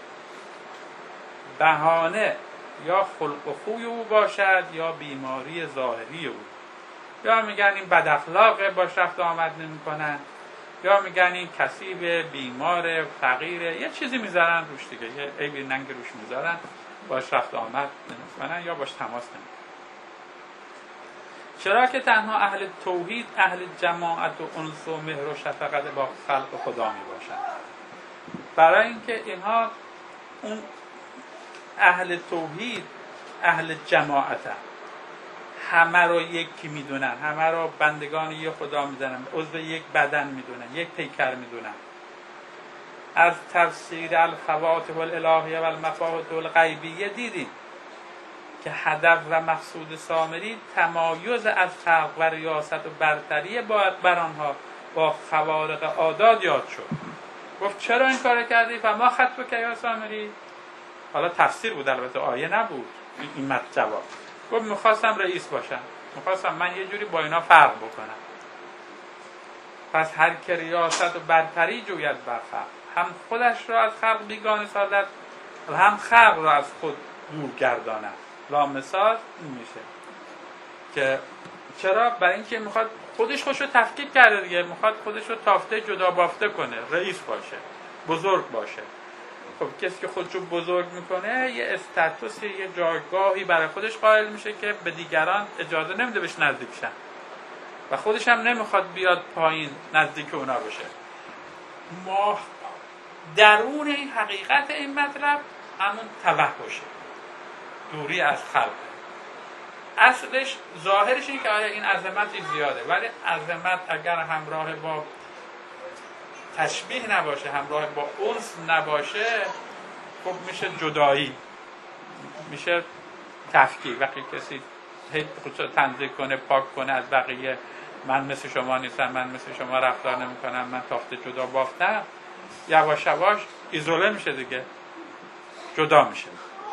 بهانه یا خلق و خوی او باشد یا بیماری ظاهری او. یا میگن این بد اخلاقه، باش رفت آمد نمی‌کنن، یا میگن این کسیبه، بیماره، فقیره، یه چیزی میذارن روش دیگه، یه عیبی ننگ روش میذارن، باش رفت آمد نمی‌کنن یا باش تماس نمی‌کنن. چرا که تنها اهل توحید اهل جماعت و انس و مهر و شفقت با خلق خدا میباشن. برای اینکه اینها اون اهل توحید اهل جماعتن، همه رو یکی میدونن، همه رو بندگان یک خدا میدونن، عضو یک بدن میدونن، یک پیکر میدونن. از تفسیر الفواتح الالهیه و المفاتح الغیبیه دیدیم که هدف و مقصود سامری تمایز از خلق و ریاست و برتری بر آنها با خوارق عادات یاد شد. گفت چرا این کار کردی؟ فما خطبک یا سامری. حالا تفسیر بود، البته آیه نبود این جواب. گفت میخواستم رئیس باشم، میخواستم من یه جوری با اینا فرق بکنم. پس هر که ریاست و برتری جوید بر خلق، هم خودش را از خلق بیگانه سازد و هم خلق را از خود دور گرداند. لامساز این میشه که چرا؟ برای اینکه میخواد خودش رو تفکیک کرده دیگه، میخواد خودش رو تافته جدا بافته کنه، رئیس باشه، بزرگ باشه. خب کسی که خودش رو بزرگ میکنه یه استاتوسی، یه جایگاهی برای خودش قائل میشه که به دیگران اجازه نمیده بهش نزدیک شن و خودش هم نمیخواد بیاد پایین نزدیک اونا بشه. ما درون این حقیقت این مطلب همون توحشه، دوری از خلق. اصلش ظاهرش اینه که آیا این عظمتی زیاده، ولی عظمت اگر همراه با تشبیه نباشه، همراه با انس نباشه، خب میشه جدایی، میشه تفکیک. وقتی کسی خودشو تنزیه کنه، پاک کنه از بقیه، من مثل شما نیستم، من مثل شما رفتار نمی کنم، من تافته جدا بافتم، یواش یواش ایزوله میشه دیگه، جدا میشه.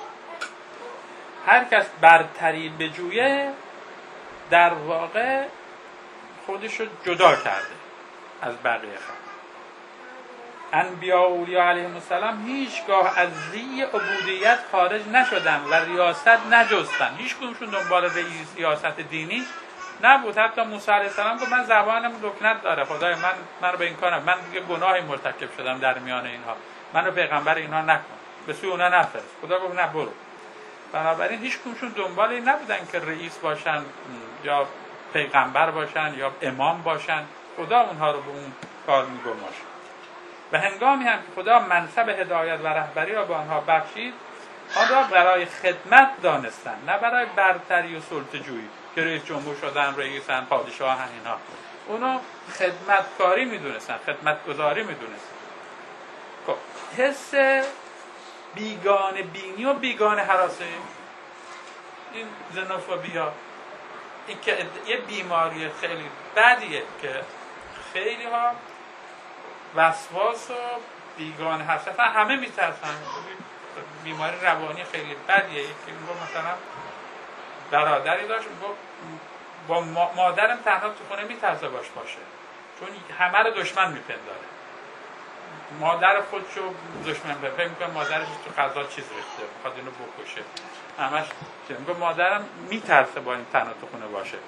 هر کس برتری بجویه در واقع خودشو جدا کرده از بقیه خلق. انبیاء و اولیاء علیهم السلام هیچگاه از زی عبودیت خارج نشدن و ریاست نجستن. هیچ کدومشون دنبال ریاست دینی نبود. حتی موسی علیه السلام گفت من زبانم لکنت داره، خدای من رو به این کارم، من دیگه گناهی مرتکب شدم در میان اینها، منو پیغمبر اینها نکن، به سوی اونا نفرست. خدا گفت نه برو. بنابراین هیچ کدومشون دنبال این نبودن که رئیس باشن یا پیغمبر باشن یا امام باشن. خدا اونها رو به اون کار میگماشت. و هنگامی هم که خدا منصب هدایت و رهبری را به آنها بخشید، آن را برای خدمت دانستند، نه برای برتری و سلطه‌جویی که رئیس جمهور شدن، رئیسن، پادشاهن. اینا اونا خدمتکاری میدونستن، خدمتگزاری میدونستن. خب حس بیگانه بینی و بیگانه هراسه، این زنوفوبیا، این که یه بیماری خیلی بدیه که خیلی ها وسواس و بیگانه هست، همه میترسن. بیماری روانی خیلی بدیه. یکی مثلا برادری داشت، با مادرم تنها تو خونه میترسه باشه، چون همه رو دشمن میپنداره. مادر خودشو دشمن فکر میکنه مادرش تو غذا چیز ریخته، میخواد اینو بکشه، همش میگه مادرم میترسه با این تنها تو خونه باشه.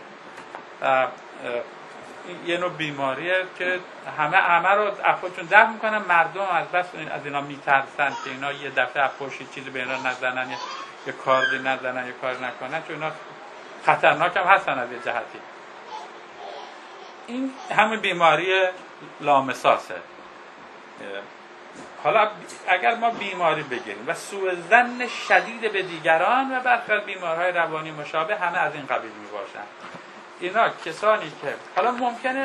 یه نوع بیماریه که همه رو خودشون دفع میکنن. مردم از بس از اینا میترسن که اینا یه دفعه پشتی چیزی به اینا نزنن، یه کاری نزنن، یه کار نکنن، چون اینا خطرناک هم هستن از یه جهتی. این همه بیماری لامساسه. حالا اگر ما بیماری بگیریم و سوء ظن شدید به دیگران و برخی از بیماری‌های روانی مشابه، همه از این قبیل میباشن. اینا کسانی که حالا ممکنه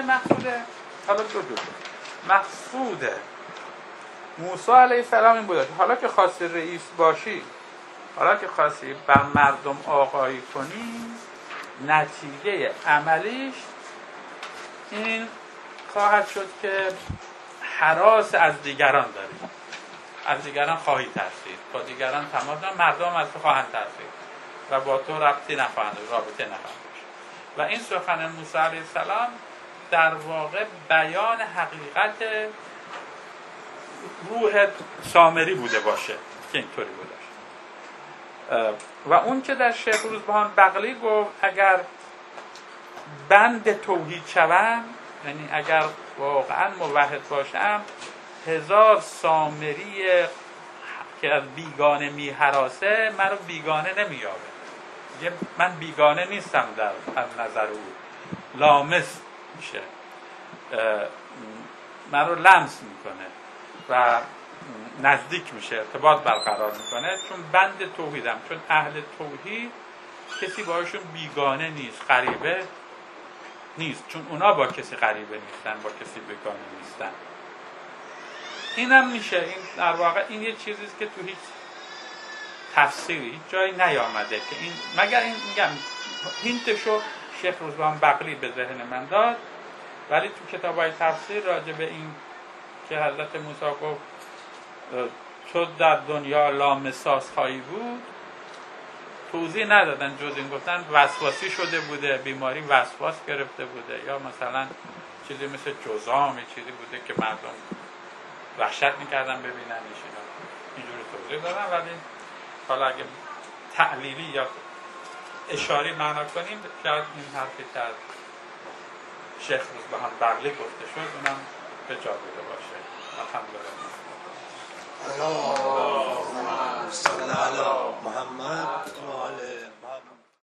مقصود موسی علیه السلام این بوده، حالا که خواستی رئیس باشی، حالا که خواستی بر مردم آقایی کنی، نتیجه عملیش این خواهد شد که هراس از دیگران داری، از دیگران خواهی ترسید، با دیگران تماس دارن، مردم از تو خواهند ترسید و با تو رابطه نخواهند داشت. و این سخن موسی علیه السلام در واقع بیان حقیقت روح سامری بوده باشه که اینطوری بوده. و اون که در شیخ روزبهان بقلی گفت اگر بند توحید شوم، یعنی اگر واقعا موحد باشم، 1000 سامری که از بیگانه می هراسه منو بیگانه نمییابه. من بیگانه نیستم در نظر او، لامس میشه، من رو لمس میکنه و نزدیک میشه، ارتباط برقرار میکنه، چون بند توحیدم، چون اهل توحید کسی باشون بیگانه نیست، غریبه نیست، چون اونا با کسی غریبه نیستن، با کسی بیگانه نیستن. اینم میشه، این در واقع این یه چیزیست که تو هیچ تفسیری جایی نیامده که این، مگر این میگم هینتشو شیخ روزبهان بقلی به ذهن من داد، ولی تو کتابای تفسیر راجع به این که حضرت موسی گفت تو در دنیا لامساس خواهی بود، توضیح ندادن جز این گفتن وسواسی شده بوده، بیماری وسواس گرفته بوده، یا مثلا چیزی مثل جذام چیزی بوده که مردم وحشت میکردن ببیننش. اینجوری توضیح دادن. ولی حالا اگه تعلیلی یا اشاری معنا کنیم شاید این حرفی که از شیخ روزبهان بغلی گفته شد اونم به جا بوده باشه. الحمدلله.